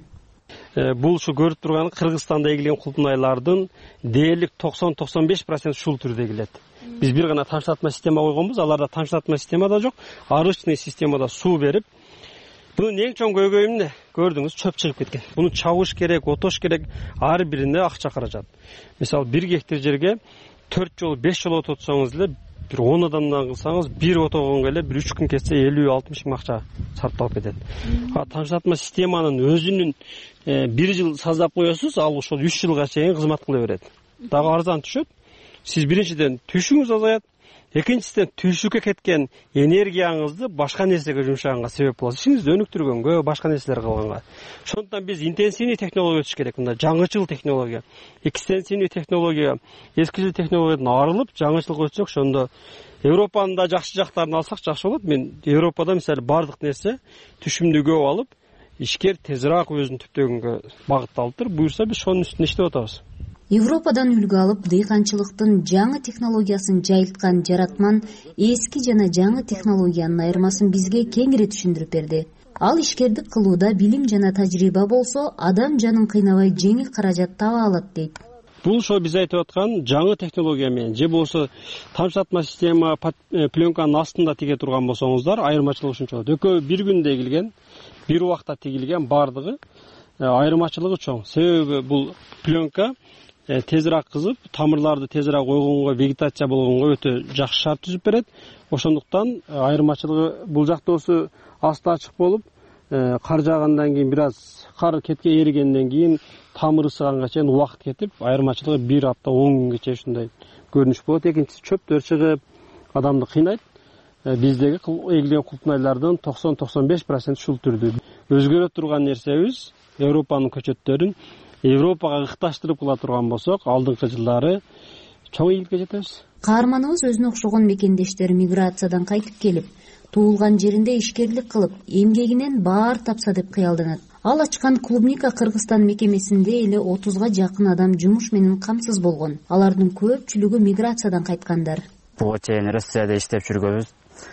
Бул ушу көрүп турган Кыргызстанда эгилген кулпунайлардын дээрлик токсон токсон беш процент ушул түрдө эгилет. Биз бир гана тамчылатма система койгонбуз, аларда тамчылатма система да жок, арычный системада суу берип. Бунун эң чоң көйгөйү эмне? Көрдүңүз, чөп чыгып кеткен. Буну чабыш керек, отош керек, ар бирине акча каражат. Мисалы бир гектар жерге төрт жолу беш жолу ототсоңуз эле, бир он адамдан кылсаңыз, бир отогонго эле бир үч күн кетсе элүү алтымыш миң акча сарпталып кетет. А тамчылатма системанын өзүнүн бир жыл саздап коесуз, ал ошол үч жылга чейин кызмат кыла берет. Дагы арзан түшөт. Сиз биринчиден түшүңүз азаят, экинчиден түшүккө кеткен энергияңызды башка нерсеге жумшаганга себеп болот. Ишиңизди өнүктүргөнгө, башка нерселер кылганга. Ошондуктан биз интенсивный технология өтүш керек. Мындай жаңычыл технология, экстенсивный технология, эски жыл технологиядан арылып, жаңычылга өтсөк, ошондо Европанын да жакшы жактарын алсак жакшы болот. Мен Европада мисалы бардык нерсе түшүмдү көп алып, ишкер тезирээк өзүн түптөгөнгө багытталыптыр. Буюрса биз ошонун үстүнө иштеп атабыз. Европадан үлгү алып, дыйканчылыктын жаңы технологиясын жайылткан жаратман эски жана жаңы технологиянын айырмасын бизге кеңири түшүндүрүп берди. Ал ишкердик кылууда билим жана тажрыйба болсо, адам жанын кыйнабай жеңил каражат таба алат дейт. Бул ошо биз айтып аткан жаңы технология менен же болсо тамчылатма система пленканын астында тиге турган болсоңуздар, айырмачылыгы ушунча. Экөө бир күндө эгилген, бир убакта тигилген бардыгы айырмачылыгы чоң. Себеби бул пленка тезирээк кызып, тамырларды тезирээк ойгонго, вегетация болгонго өтө жакшы шарт түзүп берет. Ошондуктан айырмачылыгы бул жактоосу асты ачык болуп, кар жаагандан кийин бир аз кар кетке эригенден кийин тамыр ысыганга чейин убакыт кетип, айырмачылыгы бир апта он күнгө чейин ушундай көрүнүш болот. Экинчиси чөптөр чыгып, адамды кыйнайт. Биздеги эгилген кулпунайлардын токсон токсон беш процент ушул түрдүү. Өзгөрө турган нерсебиз Европанын көчөттөрүн Европага ыкташтырып кыла турган болсок, алдыңкы жылдары чоң ийгиликке жетебиз. Каарманыбыз өзүнө окшогон мекендештер миграциядан кайтып келип, туулган жеринде ишкерлик кылып, эмгегинен баар тапса деп кыялданат. Ал ачкан клубника Кыргызстан мекемесинде эле отузга жакын адам жумуш менен камсыз болгон. Алардын көпчүлүгү миграциядан кайткандар. Буга чейин Россияда иштеп жүргөнбүз.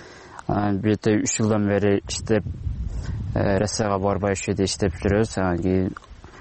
Бирде үч жылдан бери иштеп, Россияга барбай ушул жерде иштеп жүрөбүз. Анан кийин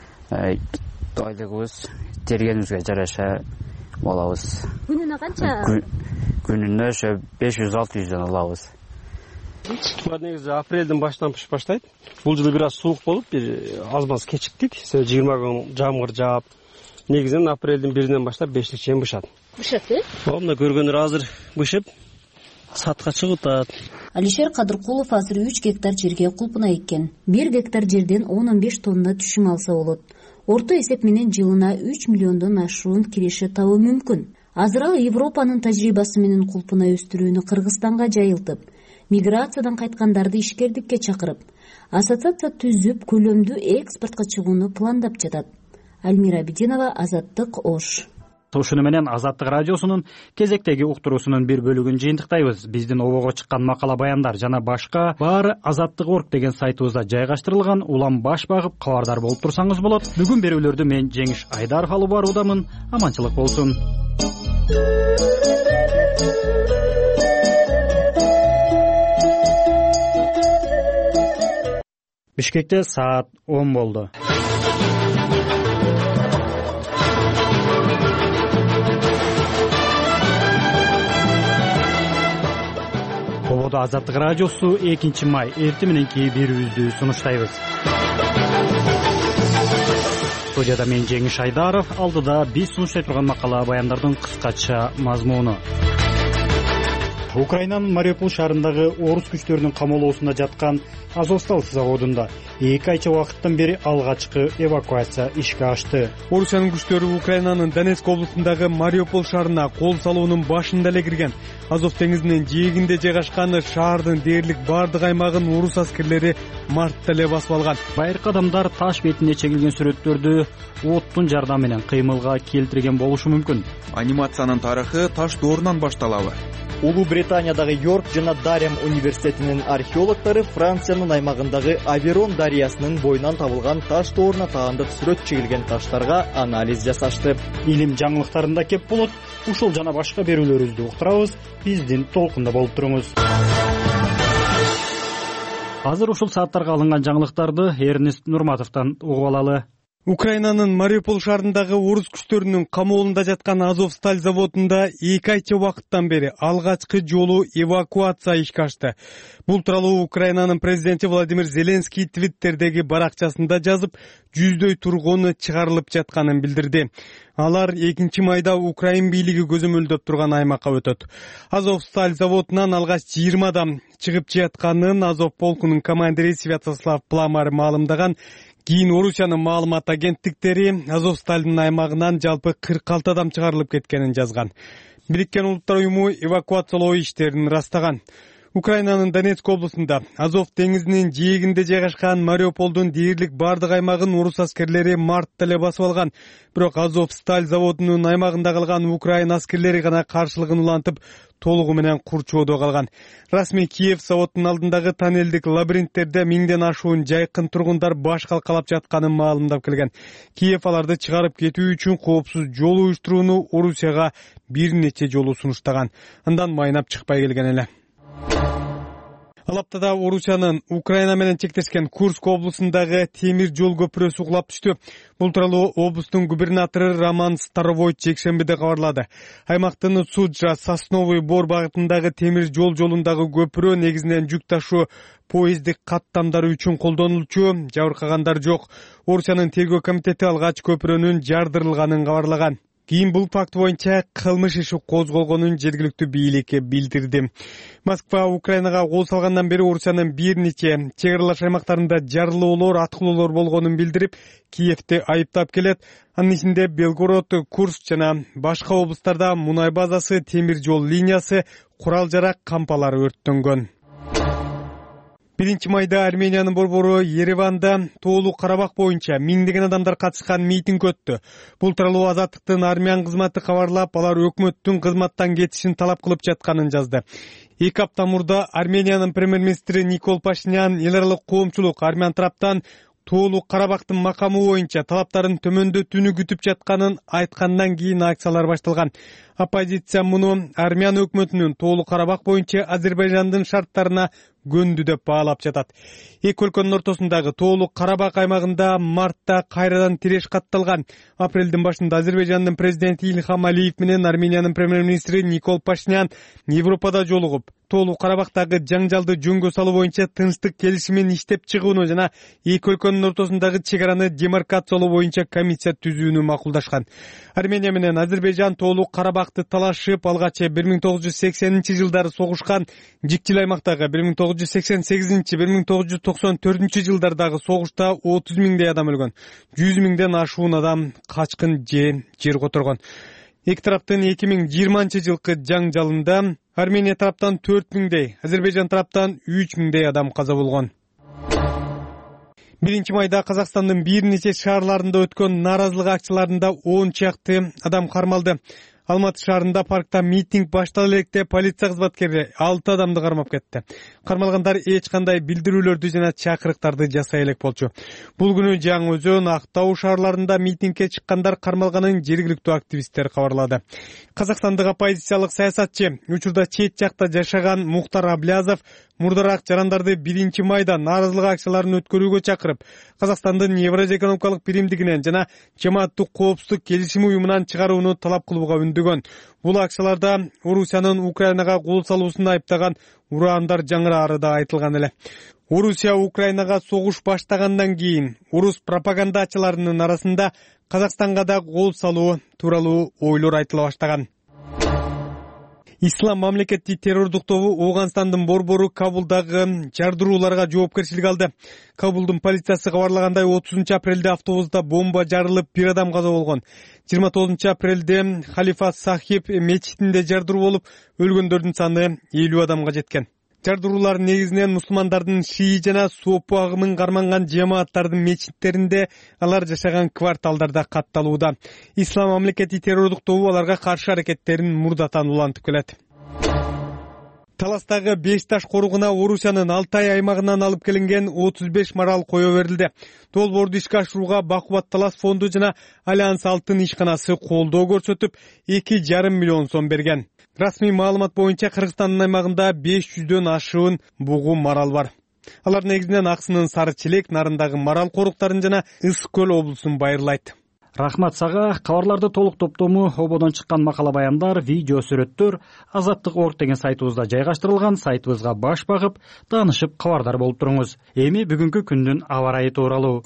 айлыгыбыз тергенибизге жараша болобуз. Күнүнө канча? Күнүнө ошо беш жүз алты жүздөн алабыз. Булар негизи апрелдин башынан пышып баштайт. Бул жылы бир аз суук болуп, бир аз-маз кечиктик. жыйырма күн жамгыр жаап, негизинен апрелдин биринен баштап бештик чейин бышат. Бышат, э? Мына көргөндөр азыр бышып сатка чыгып атат. Алишер Кадыркулов азыр үч гектар жерге кулпунай эккен. бир гектар жерден он он беш тонна түшүм алса болот. Орто эсеп менен жылына үч миллиондон ашуун киреше табуу мүмкүн. азыр ал Европанын тажрыйбасы менен кулпуна өстүрүүнү Кыргызстанга жайылтып, миграциядан кайткандарды ишкердикке чакырып, ассоциация түзүп, көлөмдүү экспортко чыгууну пландап жатат. Альмира Абидинова, Азаттык, Ош. Ушуну менен Азаттык радиосунун кезектеги уктуруусунун бир бөлүгүн жыйынтыктайбыз. Биздин обого чыккан макала баяндар жана башка баары азаттык точка орг деген сайтыбызда жайгаштырылган. Улам баш багып кабардар болуп турсаңыз болот. Бүгүн берүүлөрдү мен Жеңиш Айдаров алып баруудамын. Аманчылык болсун. Бишкекте саат он болду. Ободо Азаттык радиосу экинчи май эртең мененки берүүбүздү сунуштайбыз. Студияда мен Жеңиш Айдаров, алдыда биз сунуштай турган макала баяндардын кыскача мазмуну. Украинанын Мариуполь шаарындагы орус күчтөрүнүн камоолоосунда жаткан Азовсталь заводунда эки айча убакыттан бери алгачкы эвакуация ишке ашты. Орусиянын күчтөрү Украинанын Донецк облусундагы Мариуполь шаарына кол салуунун башында эле кирген. Азов деңизинин жээгинде жайгашкан шаардын дээрлик бардык аймагын орус аскерлери мартта эле басып алган. Байыркы адамдар таш бетине чегилген сүрөттөрдү оттун жардамы менен кыймылга келтирген болушу мүмкүн. Анимациянын тарыхы таш доорунан башталабы? Улуу Британиядагы Йорк жана Дарем университетинин археологдору Франциянын аймагындагы Аверон дарыясынын боюнан табылган таш дооруна таандык сүрөт чегилген таштарга анализ жасашты. Илим жаңылыктарында кеп болот. Ушул жана башка берүүлөрүбүздү уктурабыз. Биздин толкунда болуп туруңуз. Азыр ушул сааттарга алынган жаңылыктарды Эрнест Нурматовдон угуп алалы. Украинанын Мариуполь шаарындагы орус күчтөрүнүн камоолунда жаткан Азовсталь заводунда эки айча убакыттан бери алгачкы жолу эвакуация ишке ашты. Бул тууралуу Украинанын президенти Владимир Зеленский Твиттердеги баракчасында жазып, жүздөй тургуну чыгарылып жатканын билдирди. Алар экинчи майда Украин бийлиги көзөмөлдөп турган аймакка өтөт. Азовсталь заводунан алгач жыйырма адам чыгып жатканын Азов полкунун командири Святослав Пламар маалымдаган. Кийин Орусиянын маалымат агенттиктери Азовсталдын аймагынан жалпы кырк алты адам чыгарылып кеткенин жазган. Бириккен Улуттар уюму эвакуациялоо иштерин ырастаган. Украинанын Донецк облусунда Азов деңизинин жээгинде жайгашкан Мариуполдун дээрлик бардык аймагын орус аскерлери мартта эле басып алган. Бирок Азовсталь заводунун аймагында калган Украин аскерлери гана каршылыгын улантып, толугу менен курчоодо калган. Расмий Киев заводдун алдындагы тоннелдик лабиринттерде миңден ашуун жайкын тургундар баш калкалап жатканын маалымдап келген. Киев аларды чыгарып кетүү үчүн коопсуз жол уюштурууну Орусияга бир нече жолу сунуштаган. Андан майнап чыкпай келген эле. Ал аптада Орусиянын Украина менен чектешкен Курск облусундагы темир жол көпүрөсү кулап түштү. Бул тууралуу облустун губернатору Роман Старовой жекшембиде кабарлады. Аймактын Суджа Сосновый Бор багытындагы темир жол жолундагы көпүрө негизинен жүк ташуу поездик каттамдары үчүн колдонулчу, жабыркагандар жок. Орусиянын тергөө комитети алгач көпүрөнүн жардырылганын кабарлаган. Кийин бул факт боюнча кылмыш иши козголгонун жергиликтүү бийликке билдирди. Москва Украинага кол салгандан бери Орусиянын бир нече чек аралаш аймактарында жарылуулар, аткылоолор болгонун билдирип, Киевти айыптап келет. Анын ичинде Белгород, Курск жана башка облустарда мунай базасы, темир жол линиясы, курал-жарак кампалары өрттөнгөн. Биринчи майда Армениянын борбору Ереванда Тоолуу Карабак боюнча миңдеген адамдар катышкан митинг өттү. Бул тууралуу Азаттыктын армян кызматы кабарлап, алар өкмөттүн кызматтан кетишин талап кылып жатканын жазды. Эки апта мурда Армениянын премьер-министри Никол Пашинян эл аралык коомчулук армян тараптан Тоолуу Карабактын макамы боюнча талаптарын төмөндөтүүнү күтүп жатканын айткандан кийин акциялар башталган. Оппозиция муну армян өкмөтүнүн Тоолуу Карабак боюнча Азербайжандын шарттарына көндү деп баалап жатат. Эки өлкөнүн ортосундагы Тоолуу Карабак аймагында мартта кайрадан тиреш катталган. Апрелдин башында Азербайжандын президенти Ильхам Алиев менен Армениянын премьер-министри Никол Пашинян Европада жолугуп, Тоолуу Карабактагы жаңжалды жөнгө салуу боюнча тынчтык келишимин иштеп чыгууну жана эки өлкөнүн ортосундагы чек араны демаркациялоо боюнча комиссия түзүүнү макулдашкан. Армения менен Азербайжан Тоолуу Карабакты талашып, алгач бир миң тогуз жүз сексенинчи жылдары согушкан, жикчил аймактагы бир миң тогуз жүз сексен сегизинчи бир миң тогуз жүз токсон төртүнчү жылдардагы согушта отуз миңдей адам өлгөн. жүз миңден ашуун адам качкын же жер которгон. эки тараптын эки миң жыйырманчы жылкы жаңжалында Армения тараптан төрт миңдей, Азербайжан тараптан үч миңдей адам каза болгон. биринчи майда Казакстандын бир нече шаарларында өткөн нааразылык акцияларында он чакты адам кармалды. Алматы шаарында паркта митинг баштала электе полиция кызматкери алты адамды кармап кетти. Кармалгандар эч кандай билдирүүлөрдү жана чакырыктарды жасай элек болчу. Бул күнү Жаңы Өзөн, Актау шаарларында митингге чыккандар кармалганын жергиликтүү активисттер кабарлады. Казакстандык оппозициялык саясатчы, учурда чет жакта жашаган Мухтар Аблязов мурдараак жарандарды биринчи майда нааразылык акцияларын өткөрүүгө чакырып, Казакстандын Евразия экономикалык биримдигинен жана жамааттык коопсуздук келишими уюмунан чыгарууну талап кылууга үндөгөн. Бул акцияларда Орусиянын Украинага кол салуусун айыптаган ураандар жаңыраары да айтылган эле. Орусия Украинага согуш баштагандан кийин орус пропагандачыларынын арасында Казакстанга да кол салуу тууралуу ойлор айтыла баштаган. Ислам мамлекети террордук тобу Ооганстандын борбору Кабулдагы жардырууларга жоопкерчилик алды. Кабулдун полициясы кабарлагандай отузунчу апрелде автобуста бомба жарылып, бир адам каза болгон. жыйырма тогузунчу апрелде Халифа Сахиб мечитинде жардыруу болуп, өлгөндөрдүн саны элүү адамга жеткен. Жардыруулар негизинен мусулмандардын шии жана сопу агымын карманган жамааттардын мечиттеринде, алар жашаган кварталдарда катталууда. Ислам мамлекети террордук тобу аларга каршы аракеттерин мурдатан улантып келет. Таластагы беш таш коругуна Орусиянын Алтай аймагынан алып келинген отуз беш марал кое берилди. Долбоорду ишке ашырууга Бакубат Талас фонду жана Альянс Алтын ишканасы колдоо көрсөтүп, эки жарым миллион сом берген. Расмий маалымат боюнча Кыргызстандын аймагында беш жүздөн ашуун бугу марал бар. Алар негизинен Аксынын Сары Челек, Нарындагы марал коруктарын жана Ысык көл облусун байырлайт. Рахмат сага. Кабарларды толук топтому ободон чыккан макала баяндар, видео сүрөттөр Азаттык орг деген сайтыбызда жайгаштырылган. Сайтыбызга баш багып, таанышып кабардар болуп туруңуз. Эми бүгүнкү күндүн аба ырайы тууралуу.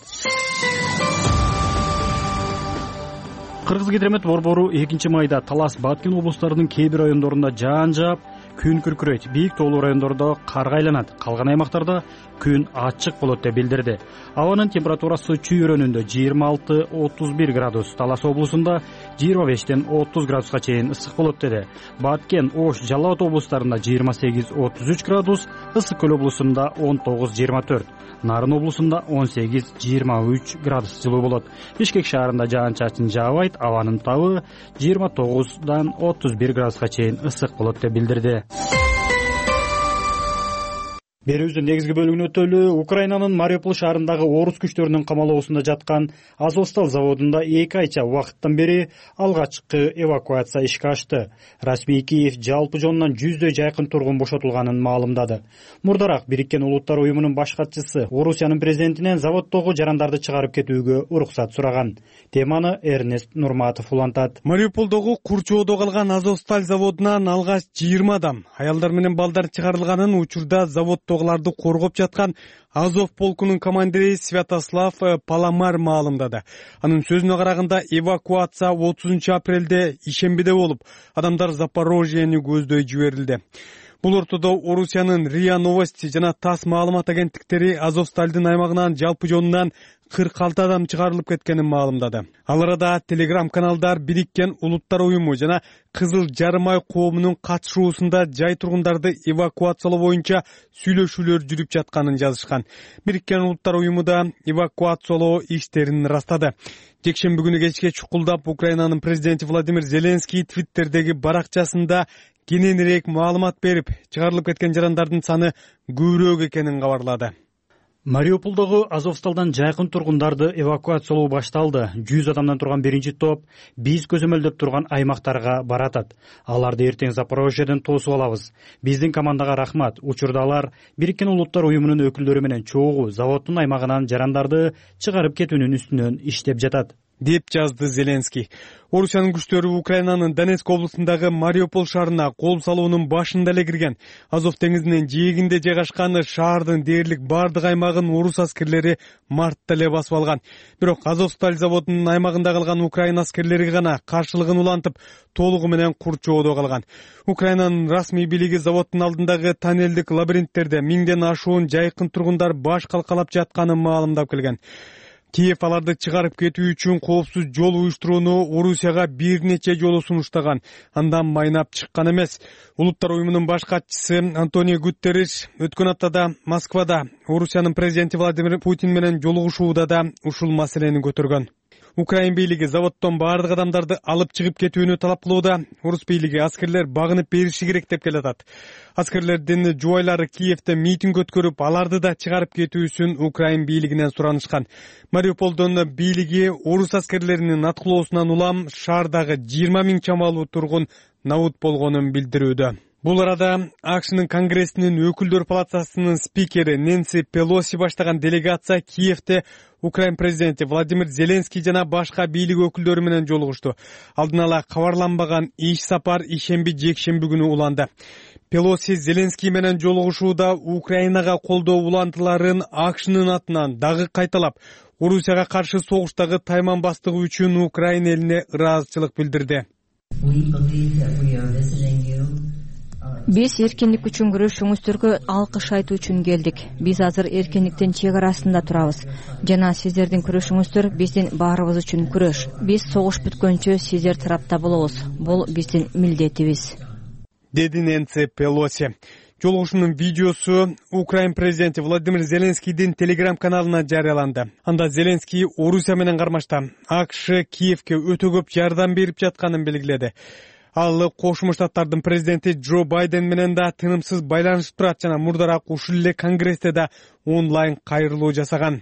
Кыргыз-Гидромет борбору экинчи майда Талас, Баткен облустарынын кээ бир райондорунда жаан жаап, күн күркүрөйт. Бийик тоолуу райондордо карга айланат. Калган аймактарда күн ачык болот деп билдирди. Абанын температурасы чүйрөнүндө жыйырма алты отуз бир градус, Талас облусунда жыйырма бештен отуз градуска чейин ысык болот деди. Баткен, Ош, Жалал Абад облустарында жыйырма сегиз отуз үч градус, Ысык көл облусунда он тогуз жыйырма төрт, Нарын облусунда он сегиз жыйырма үч градус жылуу болот. Бишкек шаарында жаан-чачын жаабайт, абанын табы жыйырма тогуздан отуз бир градуска чейин ысык болот деп билдирди. Берүүбүздүн негизги бөлүгүнө өтөлү. Украинанын Мариуполь шаарындагы орус күчтөрүнүн камалоосунда жаткан Азовсталь заводунда эки айча убакыттан бери алгачкы эвакуация ишке ашты. Расмий Киев жалпы жонунан жүздөй жайкын тургун бошотулганын маалымдады. Мурдараак Бириккен Улуттар уюмунун баш катчысы Орусиянын президентинен заводдогу жарандарды чыгарып кетүүгө уруксат сураган. Теманы Эрнест Нурматов улантат. Мариуполдогу курчоодо калган Азовсталь заводунан алгач жыйырма адам, аялдар менен балдар чыгарылганын учурда заводдогуларды коргоп жаткан Азов полкунун командири Святослав Паламар маалымдады. Анын сөзүнө караганда эвакуация отузунчу апрелде ишембиде болуп, адамдар Запорожьени көздөй жиберилди. Бул ортодо Орусиянын РИА Новости жана ТАСС маалымат агенттиктери Азовсталдын аймагынан жалпы жонунан кырк алты адам чыгарылып кеткенин маалымдады. Ал арада Телеграм каналдар Бириккен Улуттар уюму жана Кызыл Жарым ай коомунун катышуусунда жай тургундарды эвакуациялоо боюнча сүйлөшүүлөр жүрүп жатканын жазышкан. Бириккен Улуттар уюму да эвакуациялоо иштерин ырастады. Жекшемби күнү кечке чукулдап Украинанын президенти Владимир Зеленский Твиттердеги баракчасында кененирээк маалымат берип, чыгарылып кеткен жарандардын саны көбүрөөк экенин кабарлады. Мариуполдогу Азовсталдан жайкын тургундарды эвакуациялоо башталды. жүз адамдан турган биринчи топ биз көзөмөлдөп турган аймактарга баратат. Аларды эртең Запорожьеден тосуп алабыз. Биздин командага рахмат. Учурда алар Бириккен Улуттар уюмунун өкүлдөрү менен чогуу заводдун аймагынан жарандарды чыгарып кетүүнүн үстүнөн иштеп жатат, деп жазды Зеленский. Орусиянын күчтөрү Украинанын Донецк облусундагы Мариуполь шаарына кол салуунун башында эле кирген. Азов деңизинин жээгинде жайгашкан шаардын дээрлик бардык аймагын орус аскерлери мартта эле басып алган. Бирок Азовсталь заводунун аймагында калган Украина аскерлери гана каршылыгын улантып, толугу менен курчоодо калган. Украинанын расмий бийлиги заводдун алдындагы тоннелдик лабиринттерде миңден ашуун жайкын тургундар баш калкалап жатканын маалымдап келген. Киев аларды чыгарып кетүү үчүн коопсуз жол уюштурууну Орусияга бир нече жолу сунуштаган, андан майнап чыккан эмес. Улуттар уюмунун баш катчысы Антонио Гутерриш өткөн аптада Москвада Орусиянын президенти Владимир Путин менен жолугушууда да ушул маселени көтөргөн. Украин бийлиги заводдон баардык адамдарды алып чыгып кетүүнү талап кылууда. Орус бийлиги аскерлер багынып бериши керек деп келатат. Аскерлердин жубайлары Киевде митинг өткөрүп, аларды да чыгарып кетүүсүн Украин бийлигинен суранышкан. Мариуполдон бийлиги орус аскерлеринин аткылоосунан улам шаардагы жыйырма миң чамалуу тургун набут болгонун билдирүүдө. Бул арада АКШнын Конгрессинин өкүлдөр палатасынын спикери Нэнси Пелоси баштаган делегация Киевде Украин президенти Владимир Зеленский жана башка бийлик өкүлдөрү менен жолугушту. Алдын ала кабарланбаган иш сапар ишемби жекшемби күнү уланды. Пелоси Зеленский менен жолугушууда Украинага колдоо улантыларын АКШнын атынан дагы кайталап, Орусияга каршы согуштагы тайманбастыгы үчүн Украин элине ыраазычылык билдирди. Биз эркиндик үчүн күрөшүүңүздөргө алкыш айтуу үчүн келдик. Биз азыр эркиндиктин чек арасында турабыз. Жана сиздердин күрөшүңүздөр биздин баарыбыз үчүн күрөш. Биз согуш бүткөнчө сиздер тарапта болобуз. Бул биздин милдетибиз. Деди Нэнси Пелоси. Жолугушуунун видеосу Украин президенти Владимир Зеленскийдин телеграм каналына жарыяланды. Анда Зеленский Орусия менен кармашта АКШ Киевге өтө көп жардам берип жатканын белгиледи. Ал Кошмо Штаттардын президенти Джо Байден менен да тынымсыз байланышып турат жана мурдараак ушул эле Конгрессте да онлайн кайрылуу жасаган.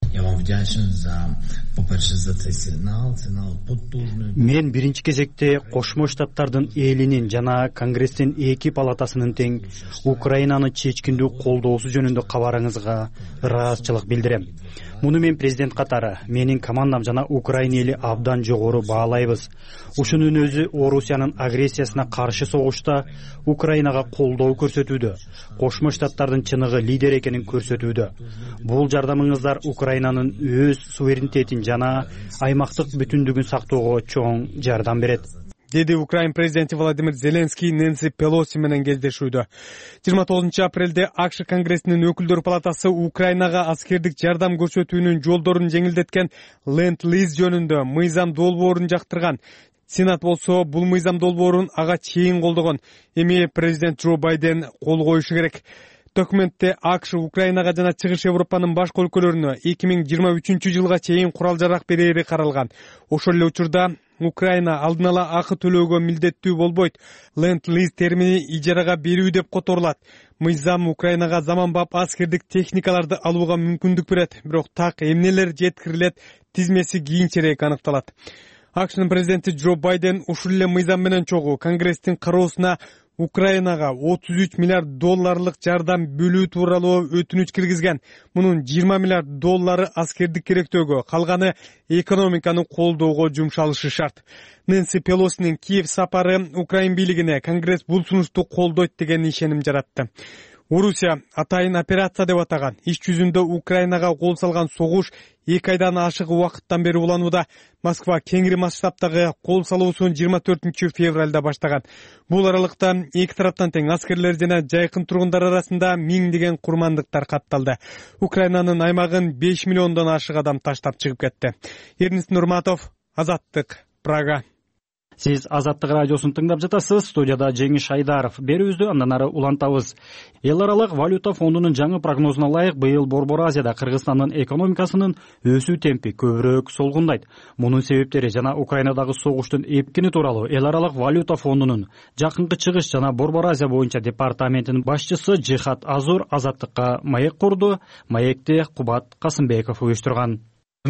Мен биринчи кезекте Кошмо Штаттардын элинин жана Конгресстин эки палатасынын тең Украинаны чечкиндүү колдоосу жөнүндө кабарыңызга ыраазычылык билдирем. Муну мен президент катары, менин командам жана Украина эли абдан жогору баалайбыз. Ушунун өзү Орусиянын агрессиясына каршы согушта Украинага колдоо көрсөтүүдө, Кошмо Штаттардын чыныгы лидер экенин көрсөтүүдө. Бул жардамыңыздар Украинанын өз суверенитетин жана аймактык бүтүндүгүн сактоого чоң жардам берет, деди Украин президенти Владимир Зеленский Нэнси Пелоси менен кездешүүдө. жыйырма тогузунчу апрелде АКШ Конгрессинин өкүлдөр палатасы Украинага аскердик жардам көрсөтүүнүн жолдорун жеңилдеткен ленд-лиз жөнүндө мыйзам долбоорун жактырган. Сенат болсо бул мыйзам долбоорун ага чейин колдогон. Эми президент Джо Байден кол коюшу керек. Документте АКШ Украинага жана Чыгыш Европанын башка өлкөлөрүнө эки миң жыйырма үчүнчү жылга чейин курал-жарак берери каралган. Ошол эле учурда Украина алдын ала акы төлөөгө милдеттүү болбойт. Ленд-лиз термини ижарага берүү деп которулат. Мыйзам Украинага заманбап аскердик техникаларды алууга мүмкүндүк берет, бирок так эмнелер жеткирилет, тизмеси кийинчерээк аныкталат. АКШнын президенти Джо Байден ушул эле мыйзам менен чогуу Конгресстин кароосуна Украинага отуз үч миллиард долларлык жардам бөлүү тууралуу өтүнүч киргизген. Мунун жыйырма миллиард доллары аскердик керектөөгө, калганы экономиканы колдоого жумшалышы шарт. Нэнси Пелосинин Киев сапары Украин бийлигине Конгресс бул сунушту колдойт деген ишеним жаратты. Орусия атайын операция деп атаган иш жүзүндө Украинага кол салган согуш эки айдан ашык убакыттан бери уланууда. Москва кеңири масштабтагы кол салуусун жыйырма төртүнчү февралда баштаган. Бул аралыкта эки тараптан тең аскерлер жана жайкын тургундар арасында миңдеген курмандыктар катталды. Украинанын аймагын беш миллиондон ашык адам таштап чыгып кетти. Эрнест Нурматов, Азаттык, Прага. Сиз Азаттык радиосун тыңдап жатасыз. Студияда Жеңиш Айдаров. Берүүбүздү андан ары улантабыз. Эл аралык валюта фондунун жаңы прогнозуна ылайык быйыл Борбор Азияда Кыргызстандын экономикасынын өсүү темпи көбүрөөк солгундайт. Мунун себептери жана Украинадагы согуштун эпкини тууралуу Эл аралык валюта фондунун жакынкы чыгыш жана Борбор Азия боюнча департаментинин башчысы Жихат Азур Азаттыкка маек курду. Маекти Кубат Касымбеков уюштурган.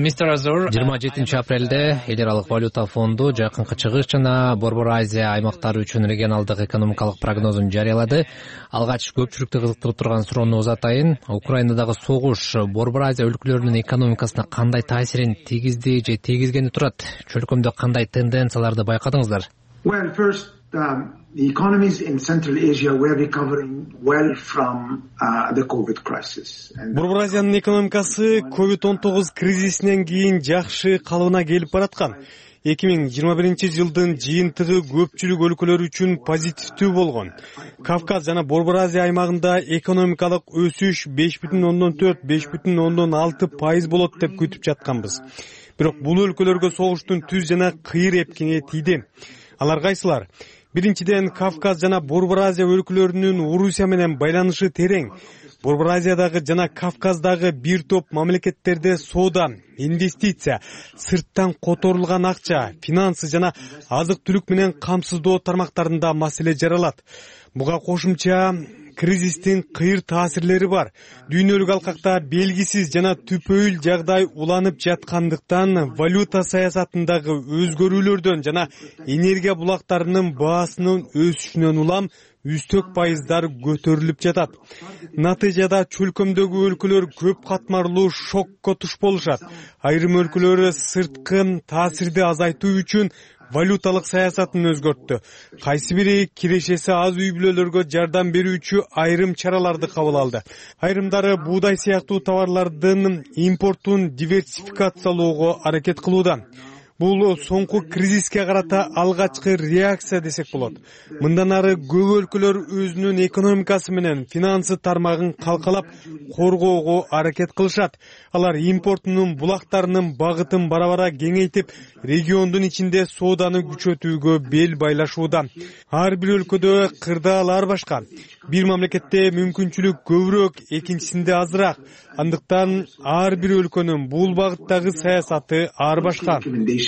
жыйырма жетинчи апрелде Эл аралык валюта фонду жакынкы чыгыш жана Борбор Азия аймактары үчүн регионалдык экономикалык прогнозун жарыялады. Алгач көпчүлүктү кызыктырып турган суроону узатайын. Украинадагы согуш Борбор Азия өлкөлөрүнүн экономикасына кандай таасирин тийгизди же тийгизгени турат? Чөлкөмдө кандай тенденцияларды байкадыңыздар? Well, first, um, the economies in Central Asia were recovering well from uh, the COVID crisis. Борбор Азиянын экономикасы ковид он тогуз кризисинен кийин жакшы калыбына келип бараткан. эки миң жыйырма биринчи жылдын жыйынтыгы көпчүлүк өлкөлөр үчүн позитивдүү болгон. Кавказ жана Борбор Азия аймагында экономикалык өсүш беш бүтүн ондон төрт беш бүтүн ондон алты пайыз болот деп күтүп жатканбыз. Бирок бул өлкөлөргө согуштун түз жана кыйыр эпкиңи тийди. Алар кайсылар? Биринчиден, Кавказ жана Борбор Азия өлкөлөрүнүн Орусия менен байланышы терең. Борбор Азиядагы жана Кавказдагы бир топ мамлекеттерде соода, инвестиция, сырттан которулган акча, финансы жана азык-түлүк менен камсыздоо тармактарында маселе жаралат. Буга кошумча кризистин кыйыр таасирлери бар. Дүйнөлүк алкакта белгисиз жана түпөйүл жагдай уланып жаткандыктан валюта саясатындагы өзгөрүүлөрдөн жана энергия булактарынын баасынын өсүшүнөн улам үстөк пайыздар көтөрүлүп жатат. Натыйжада чөлкөмдөгү өлкөлөр көп катмарлуу шокко туш болушат. Айрым өлкөлөр сырткы таасирди азайтуу үчүн валюталык саясатын өзгөрттү. Кайсы бири кирешеси аз үй бүлөлөргө жардам берүүчү айрым чараларды кабыл алды. Айрымдары буудай сыяктуу товарлардын импортун диверсификациялоого аракет кылууда. Бул соңку кризиске карата алгачкы реакция десек болот. Мындан ары көп өлкөлөр өзүнүн экономикасы менен финансы тармагын калкалап коргоого аракет кылышат. Алар импортунун булактарынын багытын бара-бара кеңейтип, региондун ичинде сооданы күчөтүүгө бел байлашууда. Ар бир өлкөдө кырдаалар башка. Бир мамлекетте мүмкүнчүлүк көбүрөөк, экинчисинде азыраак. Андыктан ар бир өлкөнүн бул багыттагы саясаты ар башка.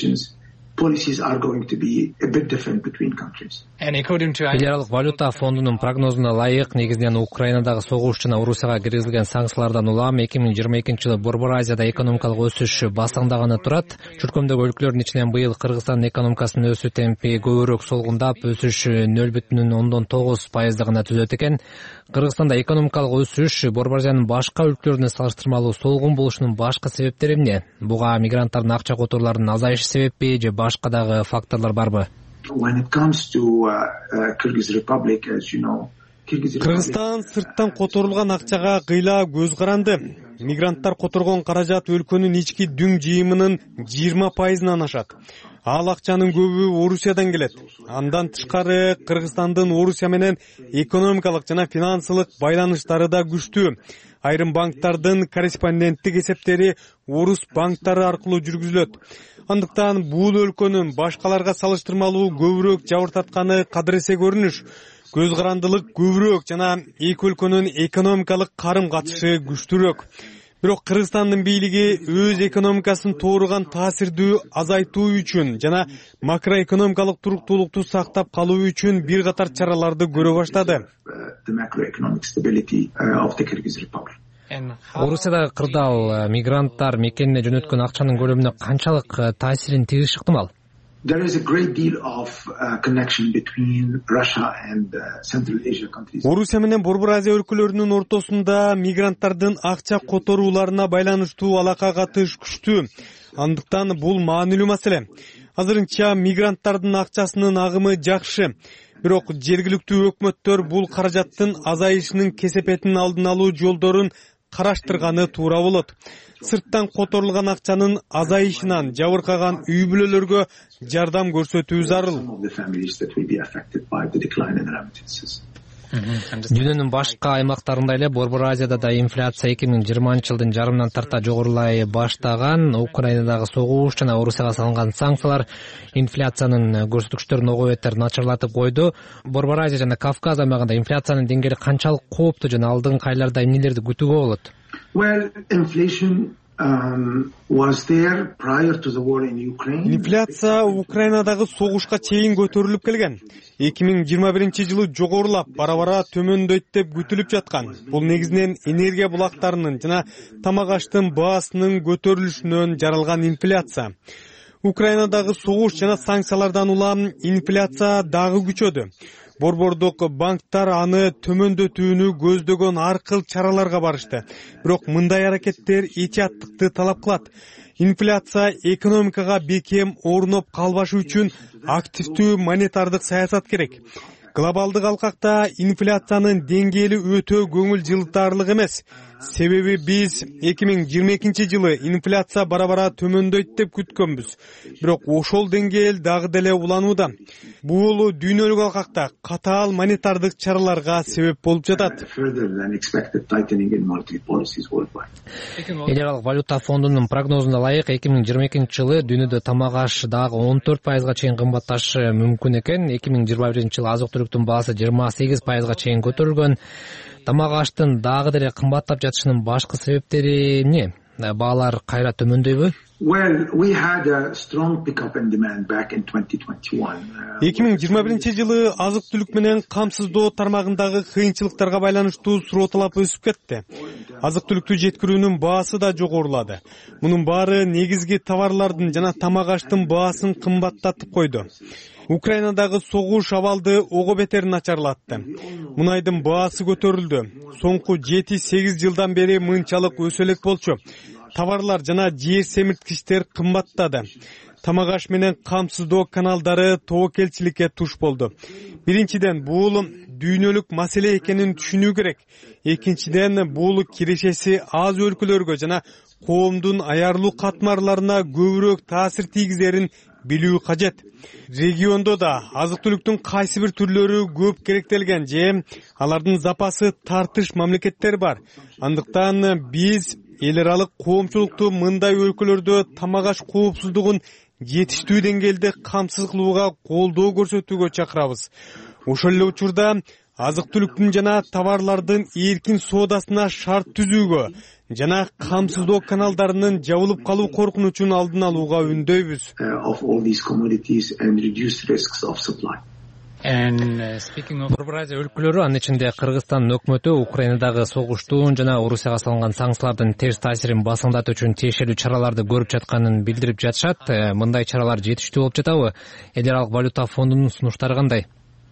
Policies are going to be a bit different between countries. Федералдык валюта фондунун прогнозуна ылайык, негизинен Украинадагы согуш жана Орусияга киргизилген санкциялардан улам эки миң жыйырма экинчи жылы Борбор Азияда экономикалык өсүш басаңдаганы турат. Чуркөмдөгү өлкөлөрдүн ичинен быйыл Кыргызстандын экономикасынын өсүү темпи көбүрөөк солгундап, өсүш нөл бүтүн ондон тогуз пайызды гана түзөт экен. Кыргызстанда экономикалык өсүш Борбор Азиянын башка өлкөлөрүнө салыштырмалуу солгун болушунун башкы себептери эмне? Буга мигранттардын акча которууларынын азайышы себеппи же башка дагы факторлор барбы? When it comes to uh, uh, Kyrgyz Republic, as you know, Кыргызстан сырттан которулган акчага кыйла көз каранды. Мигранттар которгон каражат өлкөнүн ички дүң жыйымынын жыйырма пайызынан ашат. Ал акчанын көбү Орусиядан келет. Андан тышкары Кыргызстандын Орусия менен экономикалык жана финансылык байланыштары да күчтүү. Айрым банктардын корреспонденттик эсептери орус банктары аркылуу жүргүзүлөт. Андыктан бул өлкөнүн башкаларга салыштырмалуу көбүрөөк жабыртатканы кадыресе көрүнүш. Көз карандылык көбүрөөк жана эки өлкөнүн экономикалык карым катышы күчтүүрөөк. Бирок Кыргызстандын бийлиги өз экономикасын тууруган таасирдүү азайтуу үчүн жана макроэкономикалык туруктуулукту сактап калуу үчүн бир катар чараларды көрө баштады. Орусиядагы кырдаал мигранттар мекенине жөнөткөн акчанын көлөмүнө канчалык таасирин тийгизиши ыктымал? There is a great deal of uh, connection between Russia and uh, Central Asia countries. Орусия менен Борбор Азия өлкөлөрүнүн ортосунда мигранттардын акча которууларына байланыштуу алака катыш күчтүү. Андыктан бул маанилүү маселе. Азырынча мигранттардын акчасынын агымы жакшы. Бирок жергиликтүү өкмөттөр бул каражаттын азайышынын кесепетин алдын алуу жолдорун караштырганы туура болот. Сырттан которулган акчанын азайышынан жабыркаган үй бүлөлөргө жардам көрсөтүү зарыл. Дүйнөнүн башка аймактарында эле Борбор Азияда да инфляция эки миң жыйырманчы жылдын жарымынан тарта жогорулай баштаган. Украинадагы согуш жана Орусияга салынган санкциялар инфляциянын көрсөткүчтөрүн ого бетер начарлатып койду. Борбор Азия жана Кавказ аймагында инфляциянын деңгээли канчалык кооптуу жана алдыңкы айларда эмнелерди күтүүгө болот? Well, inflation um, was there prior to the war in Ukraine. Инфляция Украинадагы согушка чейин көтөрүлүп келген. эки миң жыйырма биринчи жылы жогорулап, бара-бара төмөндөйт деп күтүлүп жаткан. Бул негизинен энергия булактарынын жана тамак аштын баасынын көтөрүлүшүнөн жаралган инфляция. Украинадагы согуш жана санкциялардан улам инфляция дагы күчөдү. Борбордук банктар аны төмөндөтүүнү көздөгөн ар кыл чараларга барышты. Бирок мындай аракеттер этияттыкты талап кылат. Инфляция экономикага бекем орноп калбашы үчүн активдүү монетардык саясат керек. Глобалдык алкакта инфляциянын деңгээли өтө көңүл жылтарлык эмес. себеби биз эки миң жыйырма экинчи жылы инфляция бара бара төмөндөйт деп күткөнбүз, бирок ошол деңгээл дагы деле уланууда. Бул дүйнөлүк алкакта катаал монетардык чараларга себеп болуп жатат. Эл аралык валюта фондунун прогнозуна ылайык эки миң жыйырма экинчи жылы дүйнөдө тамак аш дагы он төрт пайызга чейин кымбатташы мүмкүн экен. эки миң жыйырма биринчи жылы азык-түлүктүн баасы жыйырма сегиз пайызга чейин көтөрүлгөн. Тамак аштын дагы деле кымбаттап жатышынын башкы себептери эмне? Баалар кайра төмөндөйбү? эки миң жыйырма биринчи жылы азык-түлүк менен камсыздоо тармагындагы кыйынчылыктарга байланыштуу суроо талап өсүп кетти. Азык-түлүктү жеткирүүнүн баасы да жогорулады. Мунун баары негизги товарлардын жана тамак аштын баасын кымбаттатып койду. Украинадагы согуш абалды ого бетер начарлатты. Мунайдын баасы көтөрүлдү. Соңку жети сегиз жылдан бери мынчалык өсө элек болчу. Товарлар жана жер семирткичтер кымбаттады. Тамак аш менен камсыздоо каналдары тобокелчиликке туш болду. Биринчиден, бул дүйнөлүк маселе экенин түшүнүү керек. Экинчиден, бул кирешеси аз өлкөлөргө жана коомдун аярлуу катмарларына көбүрөөк таасир тийгизерин билүү кажет. Региондо да азык-түлүктүн кайсы бир түрлөрү көп керектелген же алардын запасы тартыш мамлекеттер бар. Андыктан биз эл аралык коомчулукту мындай өлкөлөрдө тамак аш коопсуздугун жетиштүү деңгээлде камсыз кылууга колдоо көрсөтүүгө чакырабыз. Ошол эле учурда азык-түлүктүн жана товарлардын эркин соодасына шарт түзүүгө жана камсыздоо каналдарынын жабылып калуу коркунучун алдын алууга үндөйбүз. Борбор Азия өлкөлөрү, анын ичинде Кыргызстандын өкмөтү Украинадагы согуштун жана Орусияга салынган санкциялардын терс таасирин басымдатуу үчүн тиешелүү чараларды көрүп жатканын билдирип жатышат. Мындай чаралар жетиштүү болуп жатабы? Эл аралык валюта фондунун сунуштары кандай?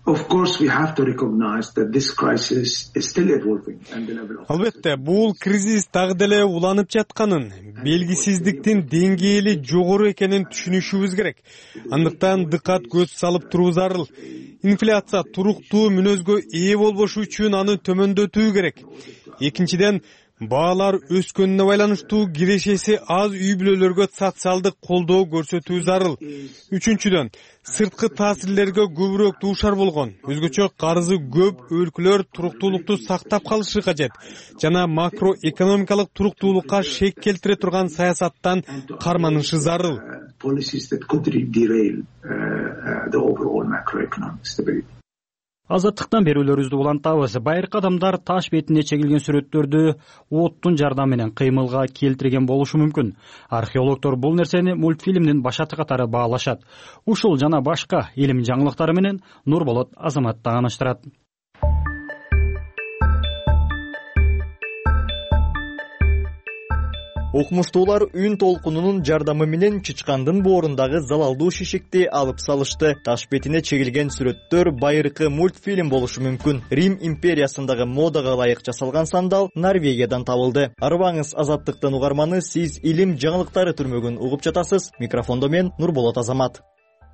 Албетте, бул кризис дагы деле уланып жатканын, белгисиздиктин деңгээли жогору экенин түшүнүшүбүз керек. Андыктан дыкат көз салып туруу зарыл. Инфляция туруктуу мүнөзгө ээ болбошу үчүн аны төмөндөтүү керек. Экинчиден, баалар өскөнүнө байланыштуу кирешеси аз үй бүлөлөргө социалдык колдоо көрсөтүү зарыл. Үчүнчүдөн, сырткы таасирлерге көбүрөөк дуушар болгон, өзгөчө карызы көп өлкөлөр туруктуулукту сактап калышы кажет жана макроэкономикалык туруктуулукка шек келтире турган саясаттан карманышы зарыл. Азаттыктан берүүлөрүбүздү улантабыз. Байыркы адамдар таш бетине чегилген сүрөттөрдү оттун жардамы менен кыймылга келтирген болушу мүмкүн. Археологдор бул нерсени мультфильмдин башаты катары баалашат. Ушул жана башка илим жаңылыктары менен Нурболот Азамат тааныштырат. Окумуштуулар үн толкунунун жардамы менен чычкандын боорундагы залалдуу шишикти алып салышты. Таш бетине чегилген сүрөттөр байыркы мультфильм болушу мүмкүн. Рим империясындагы модага ылайык жасалган сандал Норвегиядан табылды. Арыбаңыз, Азаттыктын угарманы, сиз илим жаңылыктары түрмөгүн угуп жатасыз. Микрофондо мен Нурболот Азамат.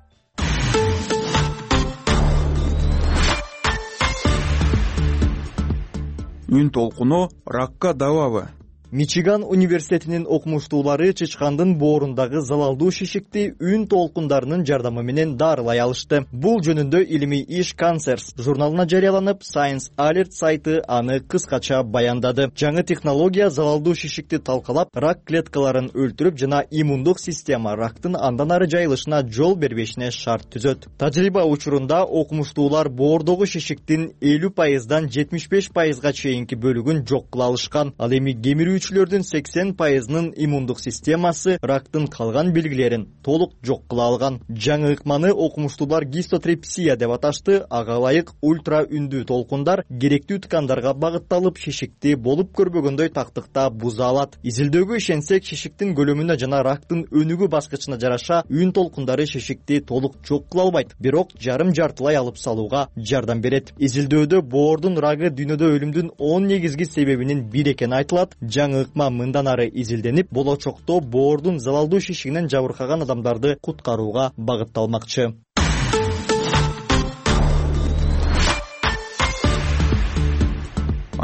Үн толкуну ракка дабабы. Мичиган университетинин окумуштуулары чычкандын боорундагы залалдуу шишикти үн толкундарынын жардамы менен дарылай алышты. Бул жөнүндө илимий иш Cancers журналына жарыяланып, Science Alert сайты аны кыскача баяндады. Жаңы технология залалдуу шишикти талкалап, рак клеткаларын өлтүрүп жана иммундук система рактын андан ары жайылышына жол бербешине шарт түзөт. Тажрыйба учурунда окумуштуулар боордогу шишиктин элүү пайыздан жетимиш беш пайызга чейинки бөлүгүн жок кыла алышкан. Ал эми кемирүү Күчүлөрдүн сексен пайызынын иммундук системасы рактын калган белгилерин толук жок кыла алган. Жаңы ыкманы окумуштуулар гистотрепсия деп аташты. Ага ылайык ультра үндүү толкундар керектүү ткандарга багытталып, шишикти болуп көрбөгөндөй тактыкта буза алат. Изилдөөгө ишенсек, шишиктин көлөмүнө жана рактын өнүгүү баскычына жараша үн толкундары шишикти толук жок кыла албайт, бирок жарым жартылай алып салууга жардам берет. Изилдөөдө боордун рагы дүйнөдө өлүмдүн он негизги себебинин бири экени айтылат. Жаңы ыкма мындан ары изилденип, болочокто боордун залалдуу шишигинен жабыркаган адамдарды куткарууга багытталмакчы.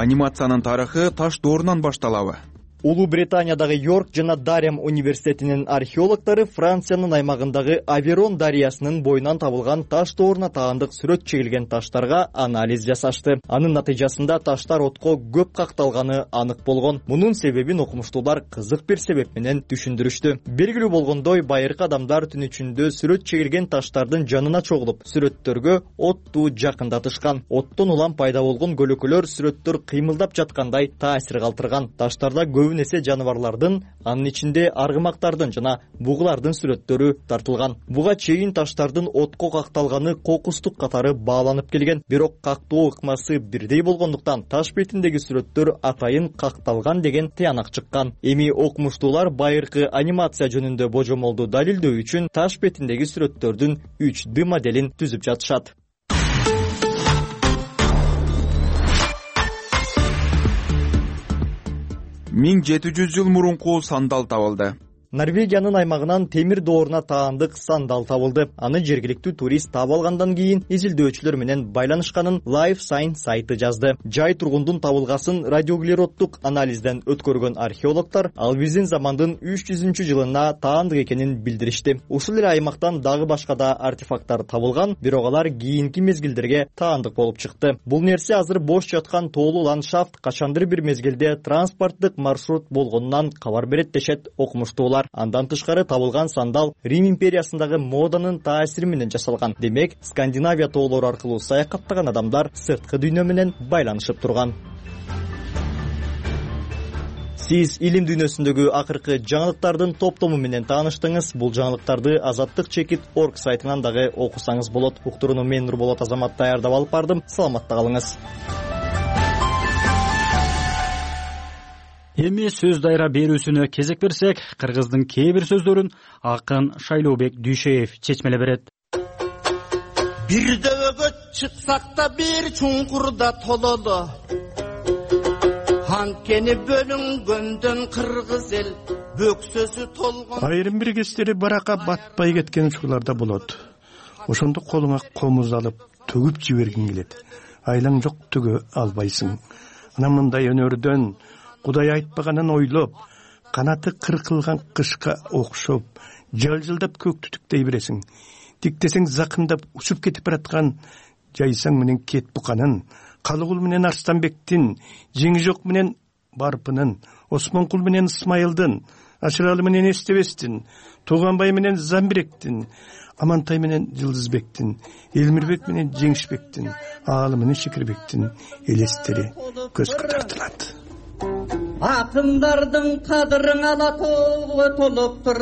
анимациянын тарыхы таш доорунан башталабы? Улуу Британиядагы Йорк жана Дарем университетинин археологдору Франциянын аймагындагы Аверон дарыясынын боюнан табылган таш дооруна таандык сүрөт чегилген таштарга анализ жасашты. Анын натыйжасында таштар отко көп какталганы анык болгон. Мунун себебин окумуштуулар кызык бир себеп менен түшүндүрүштү. Белгилүү болгондой, байыркы адамдар түн ичинде сүрөт чегилген таштардын жанына чогулуп, сүрөттөргө отту жакындатышкан. Оттон улам пайда болгон көлөкөлөр сүрөттөр кыймылдап жаткандай таасир калтырган. Таштарда көп несе жаныбарлардын, анын ичинде аргымактардын жана бугулардын сүрөттөрү тартылган. Буга чейин таштардын отко какталганы кокустук катары бааланып келген. Бирок кактоо ыкмасы бирдей болгондуктан таш бетиндеги сүрөттөр атайын какталган деген тыянак чыккан. Эми окумуштуулар байыркы анимация жөнүндө божомолду далилдөө үчүн таш бетиндеги сүрөттөрдүн үч д моделин түзүп жатышат. миң жети жүз жыл мурунку сандал табылды. Норвегиянын аймагынан темир дооруна таандык сандал табылды. Аны жергиликтүү турист таап алгандан кийин изилдөөчүлөр менен байланышканын Life Science сайты жазды. Жай тургундун табылгасын радиоуглероддук анализден өткөргөн археологдор ал биздин замандын үч жүзүнчү жылына таандык экенин билдиришти. Ушул эле аймактан дагы башка да артефакттар табылган, бирок алар кийинки мезгилдерге таандык болуп чыкты. Бул нерсе азыр бош жаткан тоолуу ландшафт качандыр бир мезгилде транспорттук маршрут болгонунан кабар берет дешет окумуштуулар. Андан тышкары табылган сандал Рим империясындагы моданын таасири менен жасалган. Демек, Скандинавия тоолору аркылуу саякаттаган адамдар сырткы дүйнө менен байланышып турган. Сиз илим дүйнөсүндөгү акыркы жаңылыктардын топтому менен тааныштыңыз. Бул жаңылыктарды азаттык чекит точка орг сайтынан дагы окусаңыз болот. Уктурууну мен Нурболот Азамат даярдап алып бардым. Саламатта калыңыз. Эми сөз дайра берүүсүнө кезек берсек, кыргыздын кээ бир сөздөрүн акын Шайлообек Дүйшеев чечмелеп берет. Бир дөбөгө чыксак да бир чуңкурда тололо. Анткени бөлүнгөндөн кыргыз эл бөксөсү толгон. Айрым бир кездери баракка батпай кеткен учурларда болот. Ошондо колуңа комуз алып төгүп жибергиң келет. Айлаң жок төгө албайсың. Анан мындай өнөрдөн Кудай айтпаганын ойлоп, канаты кыркылган кышка окшоп, жалжылдап көк түтүктей бересиң. Диктесең закындап учуп кетип бараткан жайсаң менен кет буканын, Калыгул менен Арстанбектин, Жеңи жок менен Барпынын, Осмонкул менен Исмайылдын, Ашыралы менен Эстебестин, Тууганбай менен Замбиректин, Амантай менен Жылдызбектин, Элмирбек менен Жеңишбектин, Аалы менен Шекирбектин элестери көзгө тартылат. Акындардын кадырын ала тоого толуптур.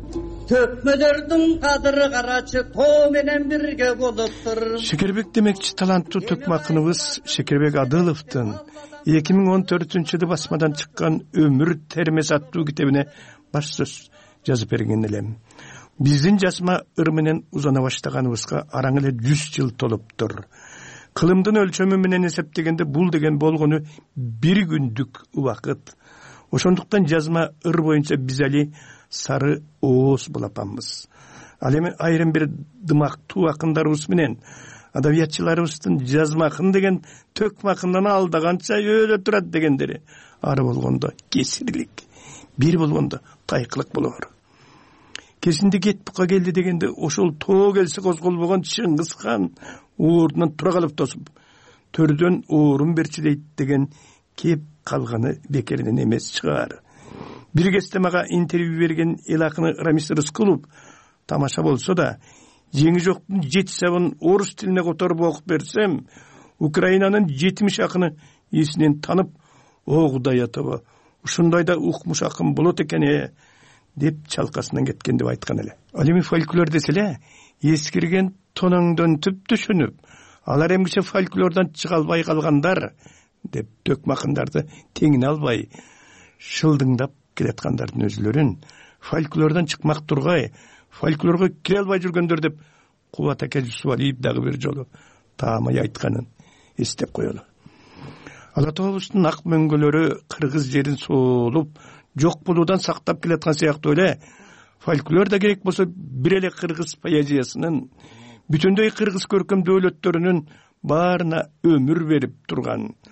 Төкмөлөрдүн кадыры карачы тоо менен бирге болуптур. Шекербек демекчи таланттуу төкмө акыныбыз Шекербек Адыловдун эки миң он төртүнчү жылы басмадан чыккан Өмүр термес аттуу китебине баш сөз жазып берген элем. Биздин жазма ыр менен узана баштаганыбызга араң эле жүз жыл толуптур. Кылымдын өлчөмү менен эсептегенде бул деген болгону бир күндүк убакыт. Ошондуктан жазма ыр боюнча биз али сары ооз булапанбыз. Ал эми айрым бир дымактуу акындарыбыз менен адабиятчыларыбыздын жазма акын деген төкмө акындан алдаганча өлө турат дегендери ары болгондо кесирлик, бир болгондо тайкылык болор. Кесинде кет бука келди дегенде ошол тоо келсе козголбогон Чыңгыз хан ордунан тура калып тосуп, төрдөн орун берчи дейт деген кеп калганы бекеринен эмес чыгар. Бир кезде мага интервью берген эл акыны Рамис Рыскулов тамаша болсо да, Жеңи жоктун жети сабын орус тилине которуп окуп берсем, Украинанын жетимиш акыны эсинен танып, о Кудай атаба, ушундай да укмуш акын болот экен э деп чалкасынан кеткен деп айткан эле. Ал эми фольклор десе эле, эскирген тоноңдон түп түшүнүп, алар эмгиче фольклордон чыга албай калгандар деп төкмө акындарды теңине албай шылдыңдап келаткандардын өзлөрүн фольклордон чыкмак тургай, фольклорго кире албай жүргөндөр деп Кубат аке Жусупалиев дагы бир жолу таамай айтканын эстеп коелу. Ала тообуздун ак мөңгөлөрү кыргыз жерин соолуп, жок болуудан сактап келаткан сыяктуу эле фольклор да керек болсо бир эле кыргыз поэзиясынын, бүтүндөй кыргыз көркөм дөөлөттөрүнүн баарына өмүр берип турган.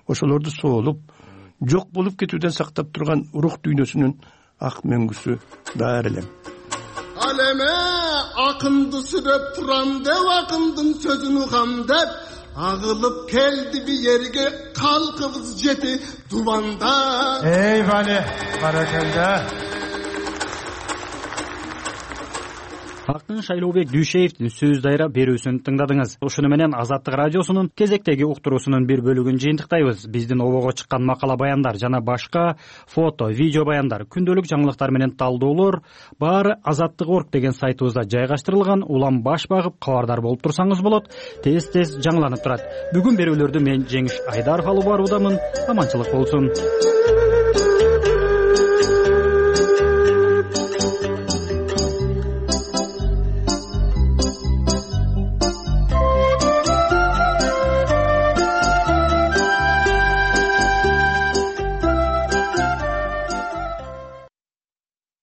ошолорду соолуп жок болуп кетүүдөн сактап турган рух дүйнөсүнүн ак мөңгүсү баар элем. Ал эме акынды сүрөп турам деп акындын сөзүн угам деп агылып келди би жерге калкыбыз жети дубанда. Эй Вали, баракалда. Акын Шайлообек Дүйшеевдин сөз дайра берүүсүн тыңдадыңыз. Ушуну менен Азаттык радиосунун кезектеги уктуруусунун бир бөлүгүн жыйынтыктайбыз. Биздин обого чыккан макала баяндар жана башка фото, видео баяндар, күндөлүк жаңылыктар менен талдоолор баары Азаттык точка орг деген сайтыбызда жайгаштырылган. Улам баш багып кабардар болуп турсаңыз болот. Тез-тез жаңыланып турат. Бүгүн берүүлөрдү мен Жеңиш Айдаров алып баруудамын. Аманчылык болсун.